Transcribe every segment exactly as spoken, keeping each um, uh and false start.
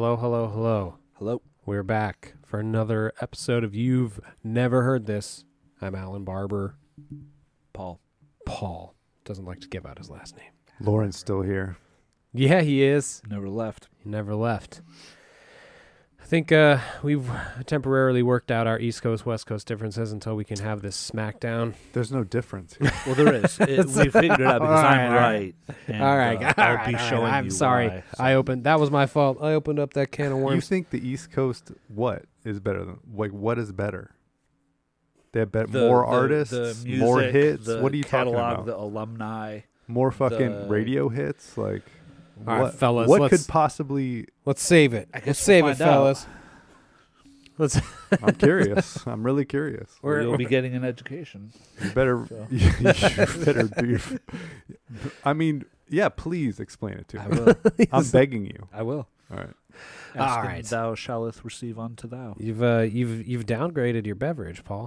Hello, hello, hello. Hello. We're back for another episode of You've Never Heard This. I'm Alan Barber. Paul. Paul doesn't like to give out his last name. Lauren's still here. Yeah, he is. Never left. He never left. I think uh, we've temporarily worked out our East Coast, West Coast differences until we can have this smackdown. There's no difference here. Well, there is. It, we figured it out because All right, I'm all right. right. And, all right, uh, all I'll right, be all right. showing I'm you sorry. why, so. I opened. That was my fault. I opened up that can of You worms. think the East Coast, what is better than, like, what is better? They have bet- The- more the- artists, the music, more hits. The What are you talking catalog, about? The alumni. More fucking the- radio hits? Like, All what, right, fellas, what let's- could possibly... Let's save it. I guess Let's we'll save it, find out. fellas. Let's. I'm curious. I'm really curious. We're- You'll be we're- getting an education. You better... So. you better be... I mean, yeah, please explain it to I me. will. I'm begging you. I will. All right. Ask All and right. Thou shallest receive unto thou. You've uh, you've you've downgraded your beverage, Paul.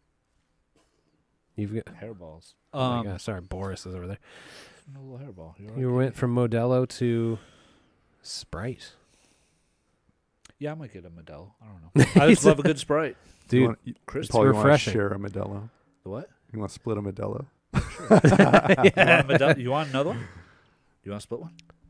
You've got. Hairballs. Oh Um, my God, sorry, Boris is over there. a little hairball. You, all You right? went from Modelo to Sprite, Yeah, I might get a Modelo. I don't know. I just love a good Sprite. dude. You want, you, Crisp. Paul, you want to refreshing. share a Modelo? The what? You want to split a Modelo? You, want a Modelo? You want another one? You want to split one?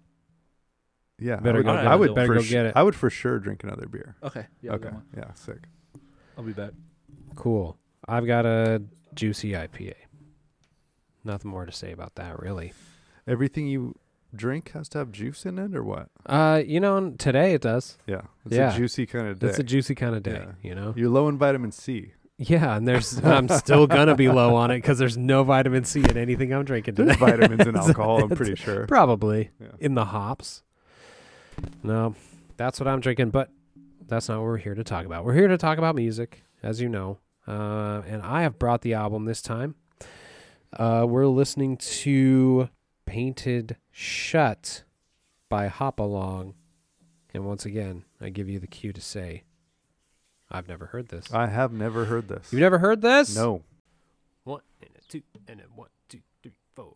Yeah, Better I would, go- I would better for go sh- get it. I would for sure drink another beer. Okay. Yeah. I'll okay, get one. yeah, sick. I'll be back. Cool. I've got a juicy I P A. Nothing more to say about that, really. Everything you drink has to have juice in it, or what? Uh, you know, today it does. Yeah, it's Yeah. a juicy kind of day. It's a juicy kind of day, Yeah. you know. You're low in vitamin C. Yeah, and there's I'm still gonna be low on it because there's no vitamin C in anything I'm drinking today. There's vitamins in alcohol. I'm pretty sure. Probably Yeah. in the hops. No, that's what I'm drinking, but that's not what we're here to talk about. We're here to talk about music, as you know, uh, and I have brought the album this time. Uh, we're listening to Painted Shut by Hop Along, and once again, I give you the cue to say, I've never heard this. I have never heard this. You've never heard this? No. One and a two and a one, two, three, four.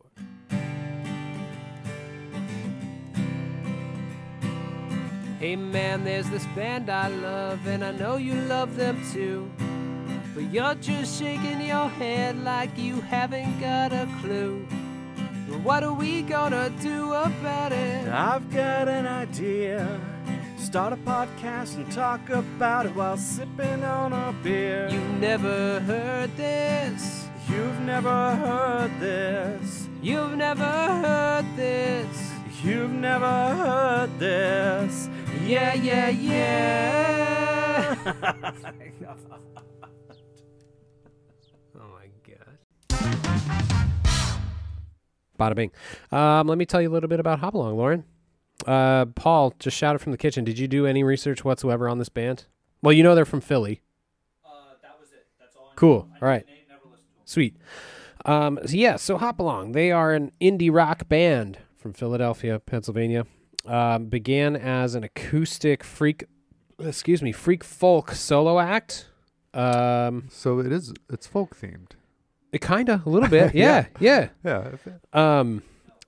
Hey man, there's this band I love, and I know you love them too. But you're just shaking your head like you haven't got a clue. What are we gonna do about it? I've got an idea. Start a podcast and talk about it while sipping on a beer. You never heard this. You've never heard this. You've never heard this. You've never heard this. Yeah, yeah, yeah. Oh my god. Bada bing. Um, let me tell you a little bit about Hop Along, Lauren. Uh, Paul just shouted from the kitchen. Did you do any research whatsoever on this band? Well, you know they're from Philly. Uh, that was it. That's all. Cool. All right. Sweet. Um, so yeah, so Hop Along. They are an indie rock band from Philadelphia, Pennsylvania. Um, began as an acoustic freak, excuse me, freak folk solo act. Um, So it is. It's folk themed. it kinda a little bit, yeah, yeah. Yeah. if it- Um,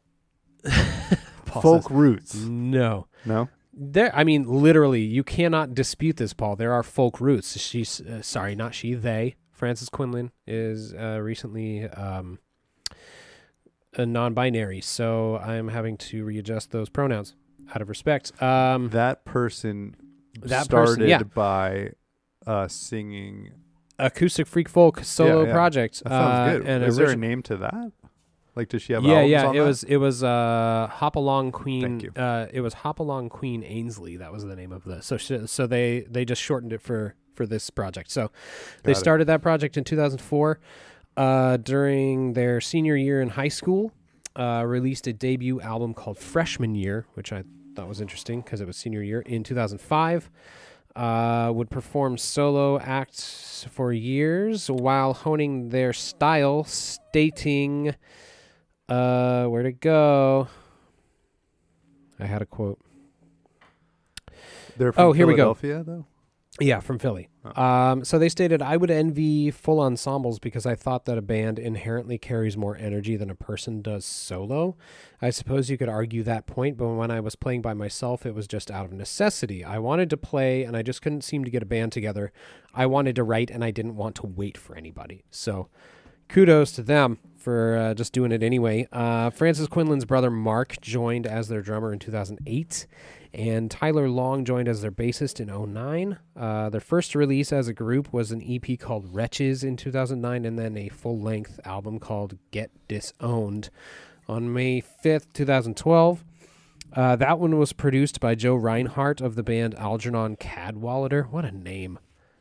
Paul folk says, roots. no. No. There, I mean, literally, you cannot dispute this, Paul. There are folk roots. She's uh, sorry, not she. They. Frances Quinlan is uh, recently um, a non-binary, so I'm having to readjust those pronouns out of respect. Um, That person That started person, yeah. by uh, singing. acoustic freak folk solo Yeah, yeah. project. That sounds uh, good. And Is there a origi- name to that? Like, does she have Yeah, albums yeah. on It that? was it was uh, Hop Along Queen. Thank you. Uh, it was Hop Along Queen Ainsley. That was the name of the. So sh- so they they just shortened it for for this project. So they Got it. started that project in two thousand four. Uh, during their senior year in high school, uh, released a debut album called Freshman Year, which I thought was interesting because it was senior year in two thousand five. Uh, would perform solo acts for years while honing their style, stating, uh, where'd it go? I had a quote. They're from Oh, here we go. Philadelphia, though. Yeah, from Philly. Oh. Um, so they stated, I would envy full ensembles because I thought that a band inherently carries more energy than a person does solo. I suppose you could argue that point, but when I was playing by myself, it was just out of necessity. I wanted to play, and I just couldn't seem to get a band together. I wanted to write, and I didn't want to wait for anybody. So kudos to them for uh, just doing it anyway. Uh, Francis Quinlan's brother Mark joined as their drummer in two thousand eight, and Tyler Long joined as their bassist in oh nine. Uh, their first release as a group was an E P called Wretches in two thousand nine, and then a full-length album called Get Disowned on May fifth, two thousand twelve. Uh, that one was produced by Joe Reinhardt of the band Algernon Cadwallader. What a name.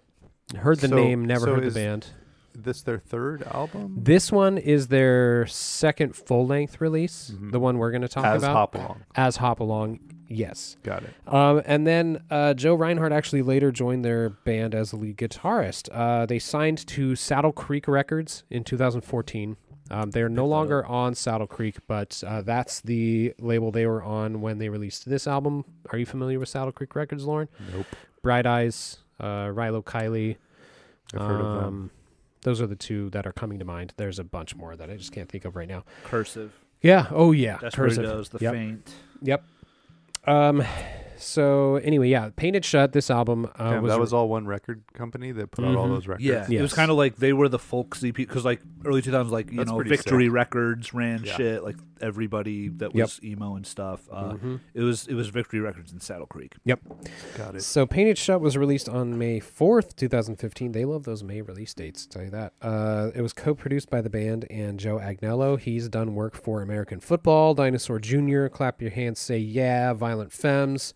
Heard the So- name, never so heard is- the band. This their third album? This one is their second full-length release, Mhm. the one we're going to talk As about. Hop Along. As Hop Along, yes. Got it. Um, and then uh, Joe Reinhardt actually later joined their band as the lead guitarist. Uh, they signed to Saddle Creek Records in two thousand fourteen. Um, they're no Picked that longer on Saddle Creek, but uh, that's the label they were on when they released this album. Are you familiar with Saddle Creek Records, Lauren? Nope. Bright Eyes, uh, Rilo Kiley. I've heard of them. Um, Those are the two that are coming to mind. There's a bunch more that I just can't think of right now. Cursive. Yeah. Oh, yeah. Desperado, Cursive. the Yep. Faint. Yep. Um. So anyway, yeah, Painted Shut. This album uh, Damn, was, that was all one record company that put out all Mhm. those records. Yeah, it Yes. was kind of like they were the folk C P because like early two thousands, like you That's know, pretty Victory sick. Records ran Yeah. shit. Like everybody that Yep. was emo and stuff. Uh, Mhm. It was it was Victory Records in Saddle Creek. Got it. So Painted Shut was released on May fourth, twenty fifteen. They love those May release dates, I'll tell you that. Uh, it was co-produced by the band and Joe Agnello. He's done work for American Football, Dinosaur Junior, Clap Your Hands, Say Yeah, Violent Femmes.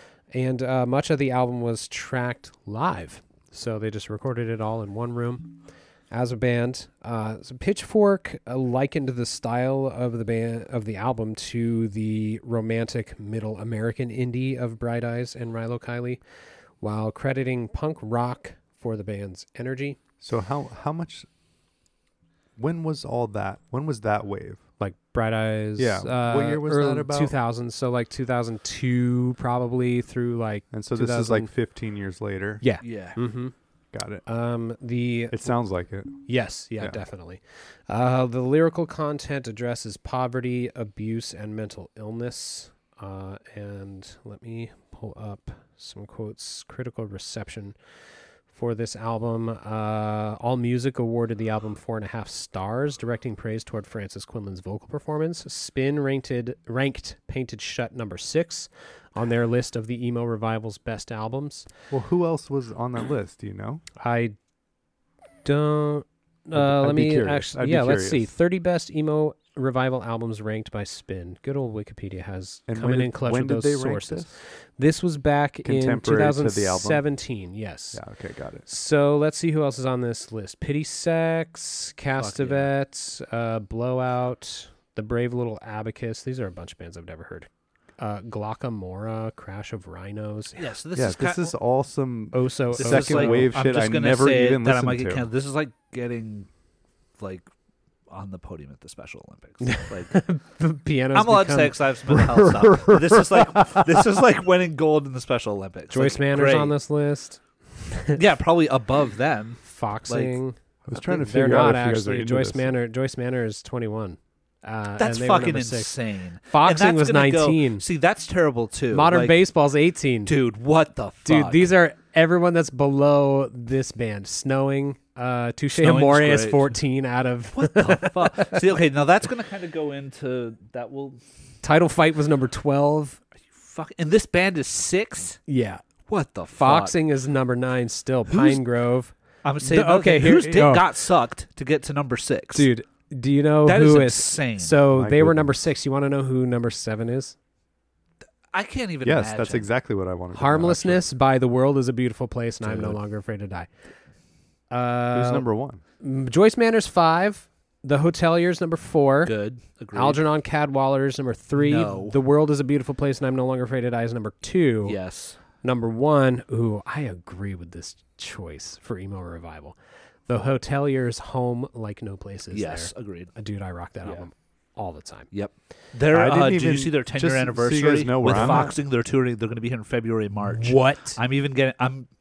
And uh, much of the album was tracked live. So they just recorded it all in one room as a band. Uh, so Pitchfork uh, likened the style of the band of the album to the romantic middle American indie of Bright Eyes and Rilo Kiley, while crediting punk rock for the band's energy. So how how much? When was all that? When was that wave? Like Bright Eyes. Yeah. Uh, What year was early that about? two thousands. So like two thousand two, probably through like. And so this is two thousand like fifteen years later. Yeah. Yeah, Mm-hmm. Got it. Um. The It sounds like it. Yes, yeah, Yeah. definitely. Uh, the lyrical content addresses poverty, abuse, and mental illness. Uh, and let me pull up some quotes. Critical reception for this album. Uh, AllMusic awarded the album four and a half stars, directing praise toward Francis Quinlan's vocal performance. Spin ranked, ranked Painted Shut number six on their list of the emo revival's best albums. Well, who else was on that list? Do you know? I don't. I'd- Uh, I'd let be me curious. actually. I'd be Yeah, let's see. curious. thirty best emo revival albums ranked by Spin. Good old Wikipedia has And coming when in did, clutch when with did those they rank sources. this? This was back in Contemporary to the album? twenty seventeen. Yes. Yeah. Okay. Got it. So let's see who else is on this list. Pity Sex, Castavet, uh, Blowout, The Brave Little Abacus. These are a bunch of bands I've never heard. Uh, Glockamora, Crash of Rhinos, yeah. So this yeah. is This kind is all some. Oso, this second is like, wave I'm shit just I gonna never say even that I listened might get to. canceled. This is like getting like on the podium at the Special Olympics. Like Pianos. I'm allowed to become- say because I have some mental health stuff. But this is like this is like winning gold in the Special Olympics. Joyce like, Manor's great. on this list. Yeah, probably above them. Foxing. I was trying to They're figure not out if you guys are actually. into Joyce this. Manor. Joyce Manor is twenty-one. Uh, That's and they were fucking number six. insane. Foxing And that's was gonna go- nineteen. See, that's terrible too. Modern Like, Baseball's eighteen. dude. What the fuck? Dude, these are everyone that's below this band. Snowing. Uh, Touche Snowing's Amore is great. fourteen out of. What the fuck? See, okay, now that's gonna kind of go into that. Will Title Fight was number twelve. fuck. And this band is six. Yeah. What the fuck? Foxing is number nine still. Who's- Pine Grove. I'm saying, The- okay, okay, here- whose dick oh. got sucked to get to number six? Dude, do you know that who is is? insane. So My they were goodness. number six. You want to know who number seven is? I can't even. Yes, imagine. that's exactly what I wanted. to know, Harmlessness by The World is a Beautiful Place, and I'm no Dude. longer afraid to die. actually. Uh, Who's number one? M- Joyce Manor's five. The Hoteliers number four. good. Agreed. Algernon Cadwallader's number three. No. The World is a Beautiful Place, and I'm no longer afraid to die is number two. Yes. Number one. Ooh, I agree with this choice for emo revival. The Hoteliers' Home Like No Place Is Yes. There. Agreed. Uh, Dude, I rock that Yeah. album all the time. Yep. They're, I didn't uh, did you even- see their ten just year so you anniversary guys know where with I'm at. Foxing? They're touring. They're going to be here in February, March. What? I'm even getting. I'm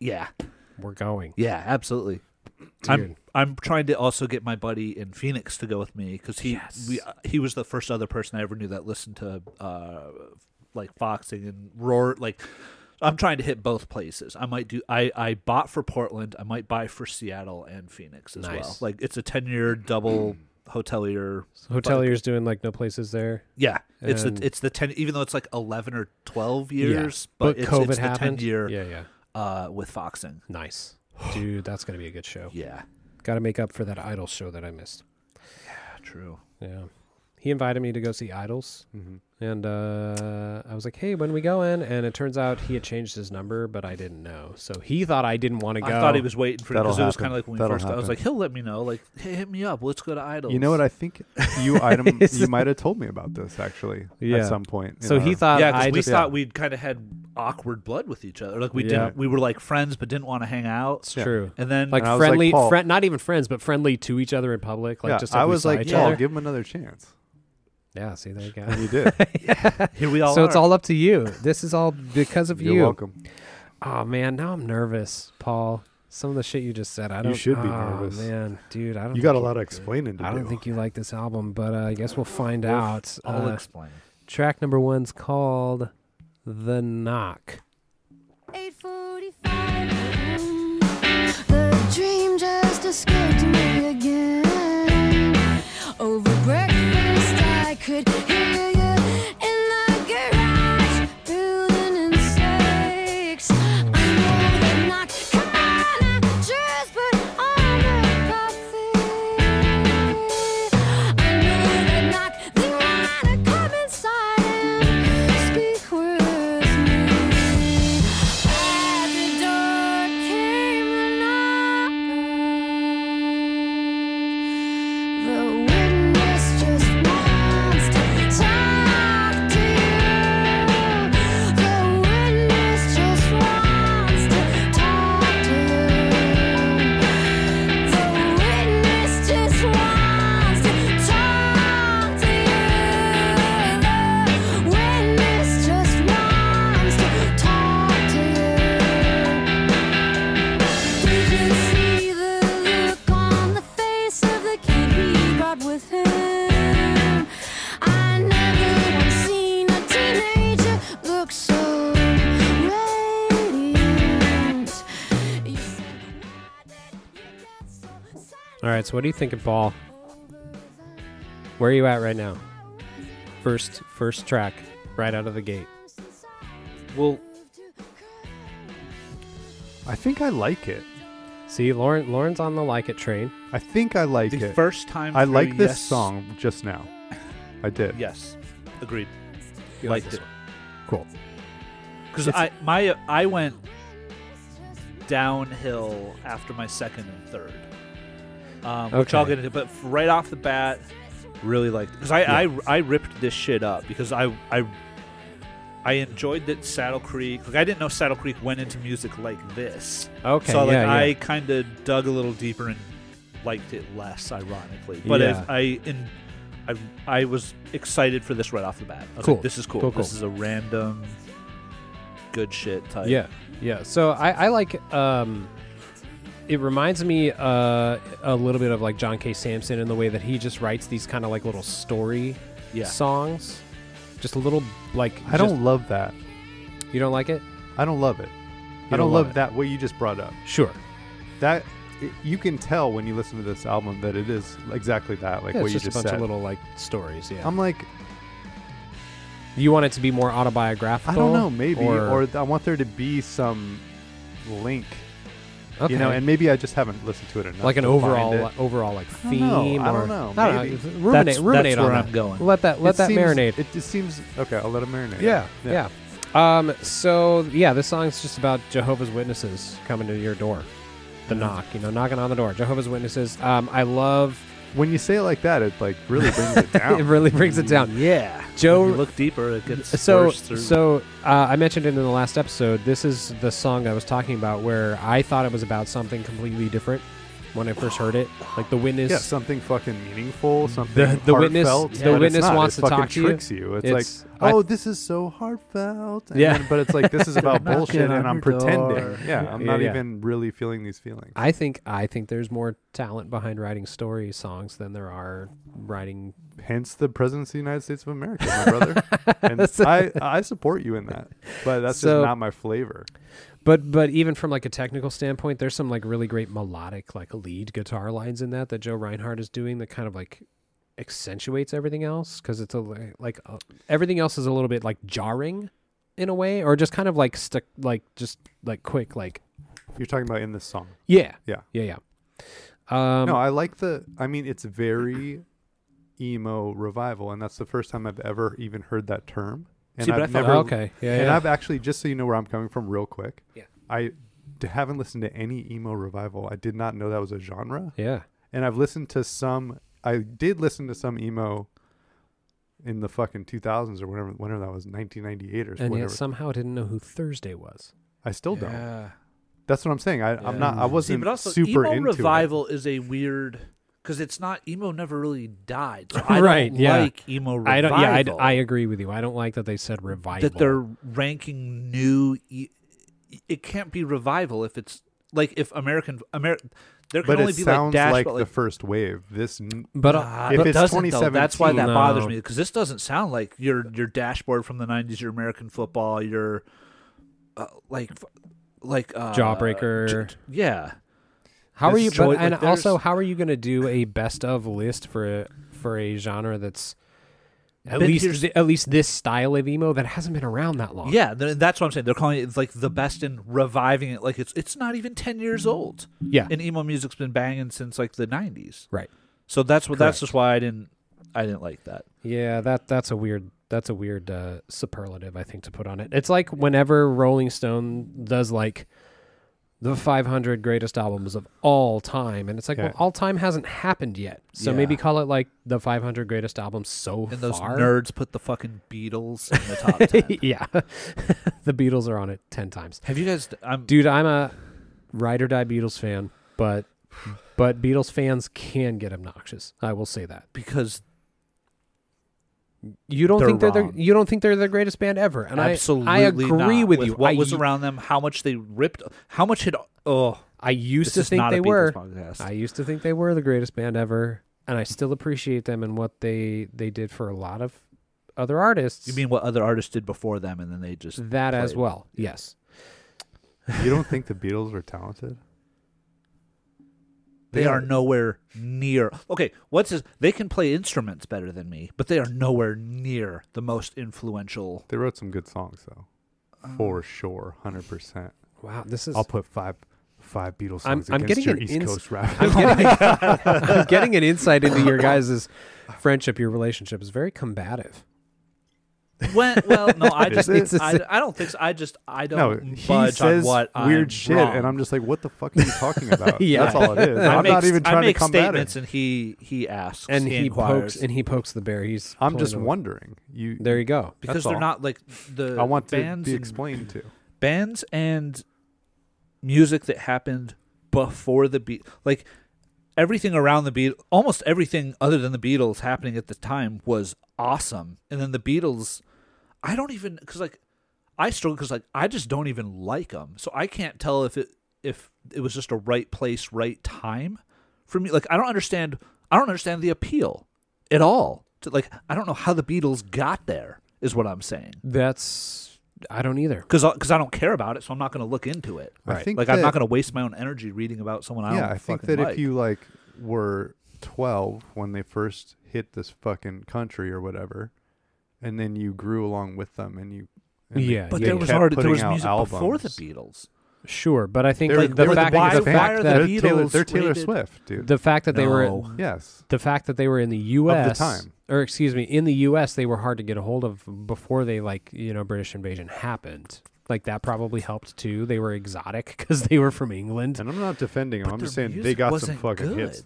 Yeah, We're going. yeah, absolutely. Dude. I'm I'm trying to also get my buddy in Phoenix to go with me because he Yes. we, uh, he was the first other person I ever knew that listened to uh, like Foxing and Roar. Like, I'm trying to hit both places. I might do. I, I bought for Portland. I might buy for Seattle and Phoenix as well. Nice. Like, it's a ten year double hotelier. Hotelier's doing like no places there. Yeah, it's And- the it's the ten. Even though it's like eleven or twelve years, Yeah. but, But it's, COVID it's the happened. ten year Yeah, yeah. uh, with Foxing. Nice. Dude, that's going to be a good show. Yeah, Got to make up for that Idols show that I missed. true. Yeah. He invited me to go see Idols. Mhm. And uh, I was like, hey, when we going? And it turns out he had changed his number, but I didn't know. So he thought I didn't want to go. I thought he was waiting for it That'll because it was happen. kind of like when we That'll first got. I was happen. like, he'll let me know. Like, hey, hit me up. Let's go to Idols. You know what? I think you item you might have told me about this actually Yeah. at some point. in So he our- thought yeah, because I we just. thought we'd kind of had awkward blood with each other. Like we Yeah. didn't. We were like friends, but didn't want to hang out. It's Yeah. true. And then Like And I was like, friendly, Paul- friend, not even friends, but friendly to each other in public. Like yeah, just like I we was saw like, each Paul, other. give him another chance, Yeah, see, there you go. and you did. here we all So are. it's all up to you. This is all because of You're you. welcome. Oh man, now I'm nervous, Paul. Some of the shit you just said, I don't. should be oh, nervous. man, dude. I don't. You think got a lot of explaining to I do. don't think you like this album, but uh, I guess we'll find We'll out. I'll Uh, explain. track number one's called "The Knock." eight forty-five The dream just escaped me again. Over breakfast I could hear you in the garage, building in stakes. I know the knock. Come on, I just put on the coffee. I know the knock. They wanna come inside and speak with me. At the door came the knock. The witness just wants to talk to you. The witness just wants to talk to you. The witness just wants to talk to you. The witness just wants to talk to you. Did you see the look on the face of the kid he brought with him? I never once seen a teenager look so radiant. You said, why did you get so sad? All right, so what do you think of Paul? Where are you at right now? First, first track, right out of the gate. Well, I think I like it. See, Lauren, Lauren's on the like it train. I think I like the it. first time I through, like this yes. song just now. I did. Yes, agreed. You like Liked this it Cool. because It's- I my I went downhill after my second and third, um, which I'll Okay. get into. But right off the bat, really liked because I, I I ripped this shit up because I I I enjoyed that Saddle Creek. Like I didn't know Saddle Creek went into music like this. Okay, so like yeah, I yeah. kind of dug a little deeper and liked it less, ironically. But Yeah. as I in I I was excited for this right off the bat. I was Cool. like, this is cool. Cool, cool. This is a random good shit type. Yeah, yeah. So I, I like. Um, it reminds me uh, a little bit of like John K. Samson in the way that he just writes these kind of like little story Yeah. songs. Just a little like. I just- don't love that. You don't like it? I don't love it. You I don't, love love it. that what you just brought up. Sure. That i you can tell when you listen to this album that it is exactly that, like Yeah, what it's you just, just a bunch said. of little like stories. Yeah. I'm like, you want it to be more autobiographical? I don't know, maybe, or, or, th- I want there to be some link, okay. you know, and maybe I just haven't listened to it enough. like an to find overall it. overall like I don't know. theme. I or don't know. I don't Maybe. know. Ruminate, That's, ruminate that's on where that. I'm going. Let that let It that seems- marinate. It just seems okay. I'll let it marinate. Yeah, yeah. Um, so yeah, this song's just about Jehovah's Witnesses coming to your door. The knock, you know, knocking on the door. Jehovah's Witnesses. Um, I love. When you say it like that, it like really brings it down. It really brings it down. Yeah. Joe- When you look deeper, it gets So, worse through. so uh, I mentioned it in the last episode. This is the song I was talking about, where I thought it was about something completely different when I first heard it. Like the witness. Yeah, something fucking meaningful, something the witness- heartfelt, the but it's witness not. wants it to fucking talk to you. tricks you. It's, It's like I- oh, this is so heartfelt. And Yeah. then- but it's like this is about Knocking bullshit, on and I'm your pretending. door. Yeah, I'm Yeah, not yeah. even really feeling these feelings. I think I think there's more talent behind writing story songs than there are writing. Hence the presidency of the United States of America, my brother. And I, I support you in that, but that's So- just not my flavor. But but even from like a technical standpoint, there's some like really great melodic like lead guitar lines in that that Joe Reinhardt is doing that kind of like accentuates everything else because it's a li- like uh, everything else is a little bit like jarring in a way, or just kind of like stuck like just like quick like You're talking about in this song. yeah Yeah. yeah yeah. Um, No, I like the. I mean, it's very emo revival, and that's the first time I've ever even heard that term. And See, but I've I thought- never. oh, okay yeah And yeah. I've actually, just so you know where I'm coming from, real quick. Yeah. I d- haven't listened to any emo revival. I did not know that was a genre, yeah. and I've listened to some. I did listen to some emo in the fucking two thousands or whatever, whenever that was, nineteen ninety-eight or And whatever. yet somehow didn't know who Thursday was. I still don't. Yeah. That's what I'm saying. I, I'm not. I See, wasn't but also super emo into revival is a weird because it's not emo. Never really died. So I Right, don't yeah. like emo revival. I don't. Yeah, I, d- I agree with you. I don't like that they said revival. that they're ranking new. E- it can't be revival if it's like if American Amer. There can But only it be sounds like dash, like but the like first wave. This, n- But uh, Ah, if it it's doesn't, though. That's why that No. bothers me because this doesn't sound like your your dashboard from the nineties, your American football, your uh, like like uh, Jawbreaker. j- yeah. how are this you? joy- But, and like, also, there's- how are you going to do a best of list for a, for a genre that's at But least here's- at least this style of emo that hasn't been around that long? Yeah, th- that's what I'm saying. They're calling it like the best in reviving it. Like it's it's not even ten years old, yeah, and emo music's been banging since like the nineties. right. So that's what that's Correct. just why I didn't I didn't like that. Yeah, that that's a weird that's a weird uh, superlative I think to put on it. It's like whenever Rolling Stone does like the five hundred greatest albums of all time, and it's like, Yeah. well, all time hasn't happened yet, so Yeah. maybe call it like the five hundred greatest albums so And those far. nerds put the fucking Beatles in the top ten. yeah, the Beatles are on it ten times. Have you guys? I'm Dude, I'm a ride or die Beatles fan, but but Beatles fans can get obnoxious. I will say that. because You don't They're think they're the wrong. you don't think they're the greatest band ever, and absolutely I I agree not. with you. What I, was around them? How much they ripped? How much had? Oh, I used this to is think not they a were. Beatles podcast. I used to think they were the greatest band ever, and I still appreciate them and what they they did for a lot of other artists. you mean what other artists did before them, and then they just that as played. well? Yes. you don't think the Beatles were talented? They Yeah. are nowhere near. Okay, what's this? They can play instruments better than me, but they are nowhere near the most influential. They wrote some good songs though, Uh, for sure, hundred percent. Wow. This is. I'll put five five Beatles I'm- songs I'm against getting your an East ins- Coast rap. I'm getting, I'm getting an insight into your guys' friendship. Your relationship is very combative. When, well, no, I Is just, it? It's a I, si- I don't think so. I just, I No, don't he budge says on what weird I'm shit, wrong. and I'm just like, what the fuck are you talking about? Yeah. That's all it is. I I'm make, not even I trying to make combat statements, it. and he he asks, And he, inquires, pokes and he pokes the bear. He's I'm pulling just the- wondering. You, There you go. because that's they're all. not like the I want to bands be and- explained to. bands and music that happened before the beat, like everything around the beat, almost everything other than the Beatles happening at the time was awesome. And then the Beatles, I don't even because like I struggle because like I just don't even like them, so I can't tell if it if it was just a right place, right time for me. Like I don't understand. I don't understand the appeal at all. To, like I don't know how the Beatles got there. Is what I'm saying. That's I don't either. Because because I don't care about it, so I'm not going to look into it. I Right. think Like that, I'm not going to waste my own energy reading about someone I yeah, don't I think fucking that like. if you like were twelve when they first hit this fucking country or whatever, and then you grew along with them, and you and they- Yeah, but yeah, there yeah. was kept already there putting was out music before the albums. Beatles. Sure, but I think They're, like they're the the fact biggest the band. fact the that they're Taylor, Beatles they're Taylor rated- Swift, dude. the fact that they were No. yes, the fact that they were in the U S time. or excuse me, in the U S they were hard to get a hold of before they like, you know, British invasion happened. Like that probably helped too. They were exotic because they were from England. and I'm not defending them. But I'm just their saying they music got some wasn't fucking hits good. though.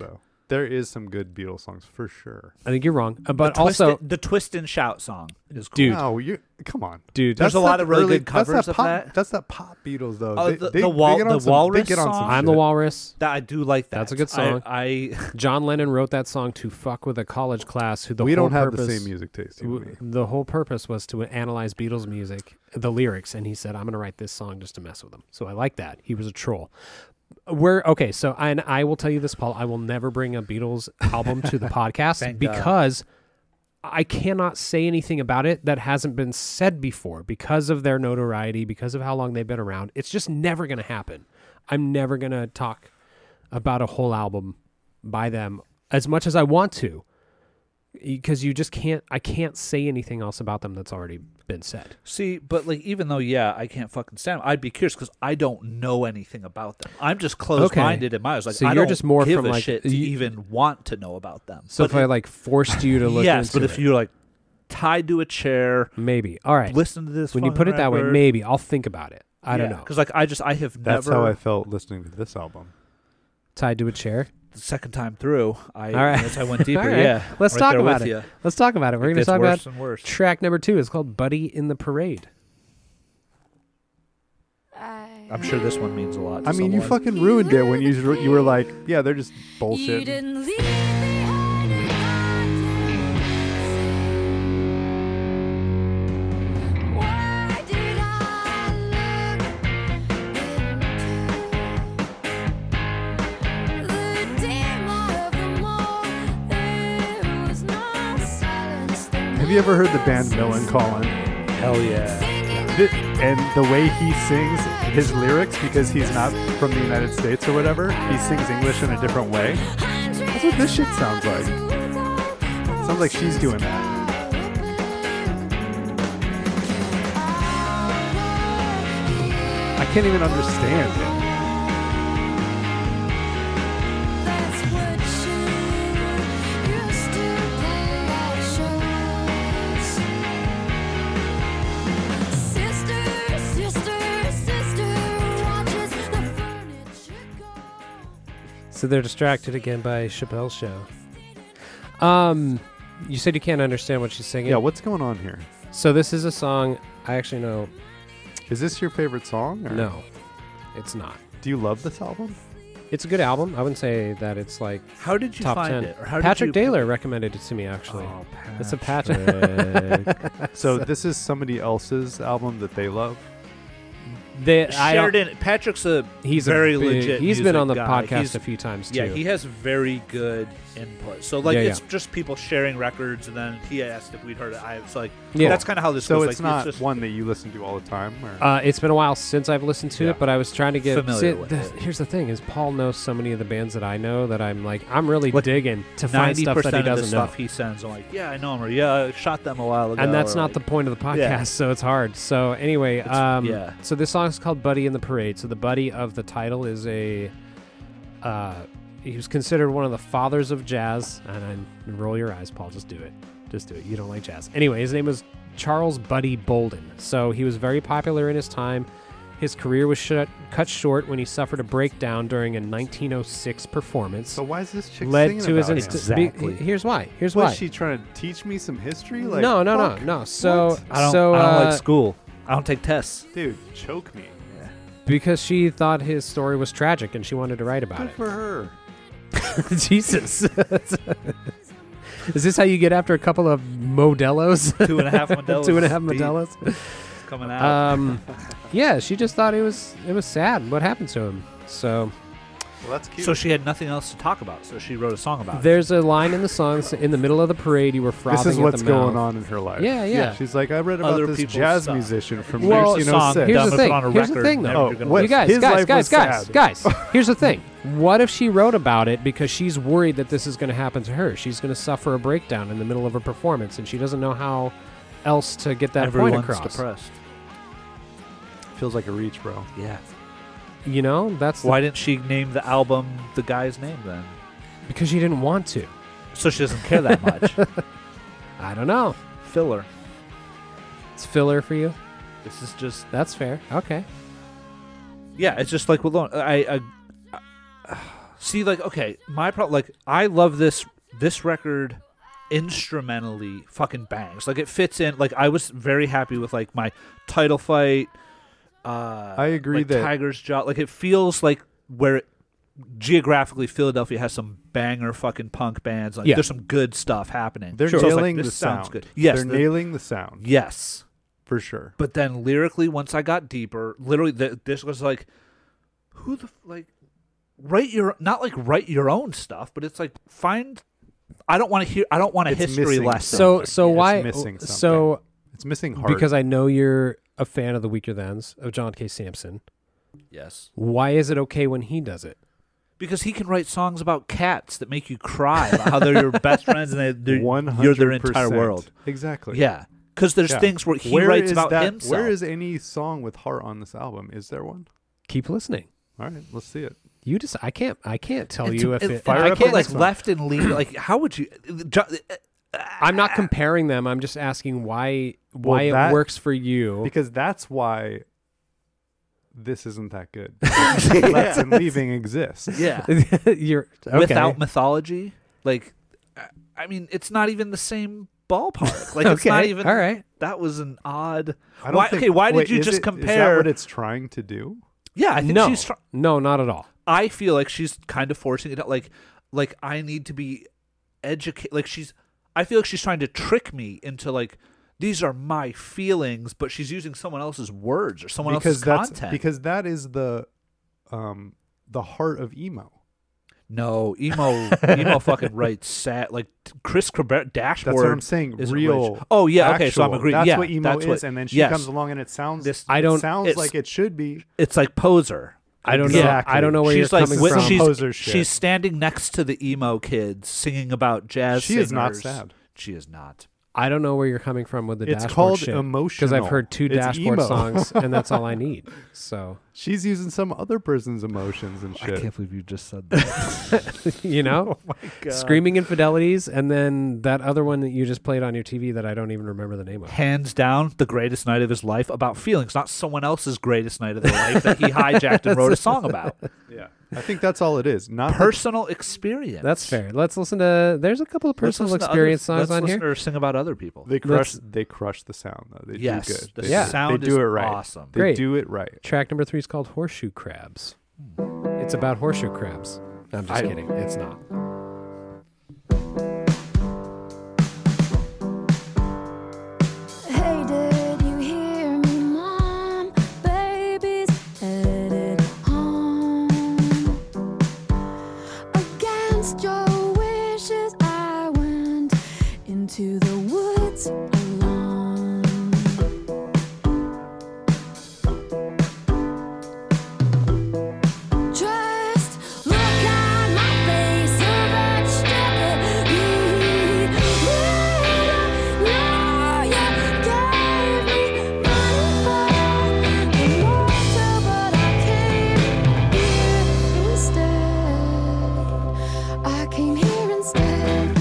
there is some good Beatles songs for sure. I think you're wrong. Uh, But the twist also, and- the twist and shout song is cool. Dude. No, you come on. dude, There's That's a lot that of really early- good covers that's that of pop, that. That's that pop Beatles though. Oh, They- the- they- the they wal- get on the some- Walrus they get on some song? I'm the shit. Walrus. That I do like that. That's a good song. I, I John Lennon wrote that song to fuck with a college class who the We whole don't have purpose, the same music taste. You and w- me. The whole purpose was to analyze Beatles music, the lyrics, and he said, "I'm going to write this song just to mess with them." So I like that. He was a troll. We're okay. So I, and I will tell you this, Paul. I will never bring a Beatles album to the podcast Thank God. because I cannot say anything about it that hasn't been said before because of their notoriety, because of how long they've been around. It's just never going to happen. I'm never going to talk about a whole album by them as much as I want to, because you just can't. I can't say anything else about them that's already been said. see, but like even though yeah, I can't fucking stand them, I'd be curious because I don't know anything about them. I'm just closed-minded in my eyes. Like So I you're don't just more give from, a like, shit to you- even want to know about them. So But if I it- like forced you to look yes, into but if it, you're like tied to a chair, maybe. All right. listen to this. When you fucking put it that way, record. maybe I'll think about it. I don't know. Because like I just I have That's never how I felt listening to this album. Tied to a chair. the second time through. I All right. as I went deeper, All right. yeah. Let's right talk there about with it. ya. Let's talk about it. We're It going to gets talk worse about and worse. track number two. It's called "Buddy in the Parade." I'm sure this one means a lot. To I mean, you someone. fucking ruined it when you you were like, yeah, they're just You bullshit. didn't leave behind a goddamn Why did I look into the dim of the mall? There was no silence. Have you ever heard the band Millencolin? Hell yeah. Th- And the way he sings his lyrics, because he's not from the United States or whatever, he sings English in a different way. That's what this shit sounds like. Sounds like she's doing that. I can't even understand it. That's what you used to play at shows. Sister, sister, sister watches the furniture go. So they're distracted again by Chappelle's show. Um, you said you can't understand what she's singing. Yeah, what's going on here? So this is a song. I actually know. Is this your favorite song? Or No, it's not. Do you love this album? It's a good album. I wouldn't say that it's like How did you top find ten. it? Or how Patrick did you Daler recommended it to me actually. Oh, It's a Patrick. So this is somebody else's album that they love? They, I don't- Sheridan. Patrick's a he's very a big, legit. He's been music on the guy. podcast He's- a few times too. Yeah, he has very good input. So like, Yeah, it's yeah. just people sharing records, and then he asked if we'd heard it. I was like, Yeah. that's kind of how this So goes. it's like, not just, one that you listen to all the time? Or? Uh, it's been a while since I've listened to Yeah. it, but I was trying to get Familiar see, with the- it. Here's the thing: is Paul knows so many of the bands that I know that I'm like I'm really Like, digging to find ninety stuff that he percent of the doesn't know. stuff he sends, I'm like, yeah, I know him, or yeah, I shot them a while ago. And that's or not the like, point of the podcast, Yeah. so it's hard. So anyway, It's- um, yeah. so this song is called "Buddy in the Parade." So the buddy of the title is a. Uh, he was considered one of the fathers of jazz, and I roll your eyes, Paul. Just do it. Just do it. You don't like jazz. Anyway, his name was Charles Buddy Bolden. So he was very popular in his time. His career was shut, cut short when he suffered a breakdown during a nineteen oh six performance. So why is this chick led singing to his about him? insta- Exactly. be- Here's why. Here's Was why. she trying to teach me some history? Like, no, no, fuck. no, no. So, What? I don't. so I don't uh, like school. I don't take tests. Dude, choke me. because she thought his story was tragic and she wanted to write about Good it. for her. Jesus. Is this how you get after a couple of Modelos? Two and a half Modelos. Two and a half deep. Modelos. It's coming out. Um, yeah, she just thought it was it was sad what happened to him. So Well, that's cute. so she had nothing else to talk about, so she wrote a song about it. there's a line in the song s- in the middle of the parade. You were frothing this is at what's the mouth. going on in her life. Yeah, yeah. She's like, I read about Other this people's jazz stuff. musician from Well, nineteen song oh six. Here's Dumb the if thing. on a Here's the record, thing, never though. Oh, gonna what- You guys, his guys, life guys, was guys, sad. guys. Here's the thing. What if she wrote about it because she's worried that this is going to happen to her? She's going to suffer a breakdown in the middle of a performance, and she doesn't know how else to get that Everyone's point across. depressed. Feels like a reach, bro. Yeah. You know, that's the- Why didn't she name the album the guy's name then? because she didn't want to. So she doesn't care that much. I don't know. Filler. It's filler for you. This is just That's fair. Okay. yeah. It's just like with Lauren. I, I, I See, like, okay, my problem, like, I love this this record instrumentally fucking bangs. Like, it fits in. Like, I was very happy with, like, my Title Fight. Uh, I agree like that- Tiger's Jaw. Like, it feels like where it, geographically Philadelphia has some banger fucking punk bands. Like, Yeah. there's some good stuff happening. They're So it's like, nailing this the sounds sound. good. Yes, they're the- nailing the sound yes. for sure. But then lyrically, once I got deeper, literally, the, this was like, who the f- like, write your not like write your own stuff, but it's like find. I don't want to hear. I don't want a It's history missing lesson. So something. so It's why missing something. so It's missing heart. because I know you're a fan of the Weaker Thans of John K. Sampson. yes, Why is it okay when he does it? because he can write songs about cats that make you cry about how they're your best friends and they, they're one you're hundred their entire world. Exactly. Yeah, because there's Yeah. things where he Where writes is about that, himself. Where is any song with heart on this album? Is there one? Keep listening. All right, let's see it. You just I can't I can't tell And you to- if and- it and Fire I up can't the like next one. left and lead. Like, how would you? Jo- I'm not comparing them. I'm just asking why why Well, that- it works for you. Because that's why this isn't that good. Left and Leaving exists. Yeah. You're okay. Without mythology, like, I- I mean, it's not even the same ballpark. Like, it's Okay, not even. all right. That was an odd. I don't Why, think- okay, why wait, did you is just it- compare? Is that what it's trying to do? yeah, I think no, she's. Tr- no, not at all. I feel like she's kind of forcing it out. Like, like I need to be educated. Like she's. I feel like she's trying to trick me into like. These are my feelings, but she's using someone else's words or someone because else's that's content. because that is the um the heart of emo. no, emo, emo fucking writes sad. Like Chris Cabret, Dashboard. That's what I'm saying. isn't Real. rich. Oh yeah, okay. So I'm actual. agreeing. That's yeah, what emo that's is, what, and then she yes. comes along and it sounds. This- I don't- It sounds it's- like it should be. It's like Poser. I don't Exactly. know. I don't know where she's you're like coming wi- from. Some she's, poser shit. she's standing next to the emo kids singing about jazz. She is not singers. sad. She is not. I don't know where you're coming from with the It's dashboard called shit. emotional. Because I've heard two It's dashboard emo. songs, and that's all I need. So She's using some other person's emotions and shit. believe you just said that. you know, screaming infidelities, and then that other one that you just played on your T V that I don't even remember the name of. Hands down, the greatest night of his life about feelings, not someone else's greatest night of their life that he hijacked and wrote a song about. Yeah, I think that's all it is. Not Personal experience. That's fair. Let's listen to. There's a couple of Let's personal listen to experience other, songs let's on listen here. to her sing about other people. They crush. Let's- They crush the sound though. They Yes, do good. the They, Yeah. sound they do is it right. awesome. They Great. do it right. Track number three is called Horseshoe Crabs. It's about horseshoe crabs. I'm just I- kidding. It's not. Hey, did you hear me, Mom? Baby's headed home. Against your wishes, I went into the woods alone. Just look at my face, a vegetable heat. Now you gave me money for the water, but I came here instead. I came here instead.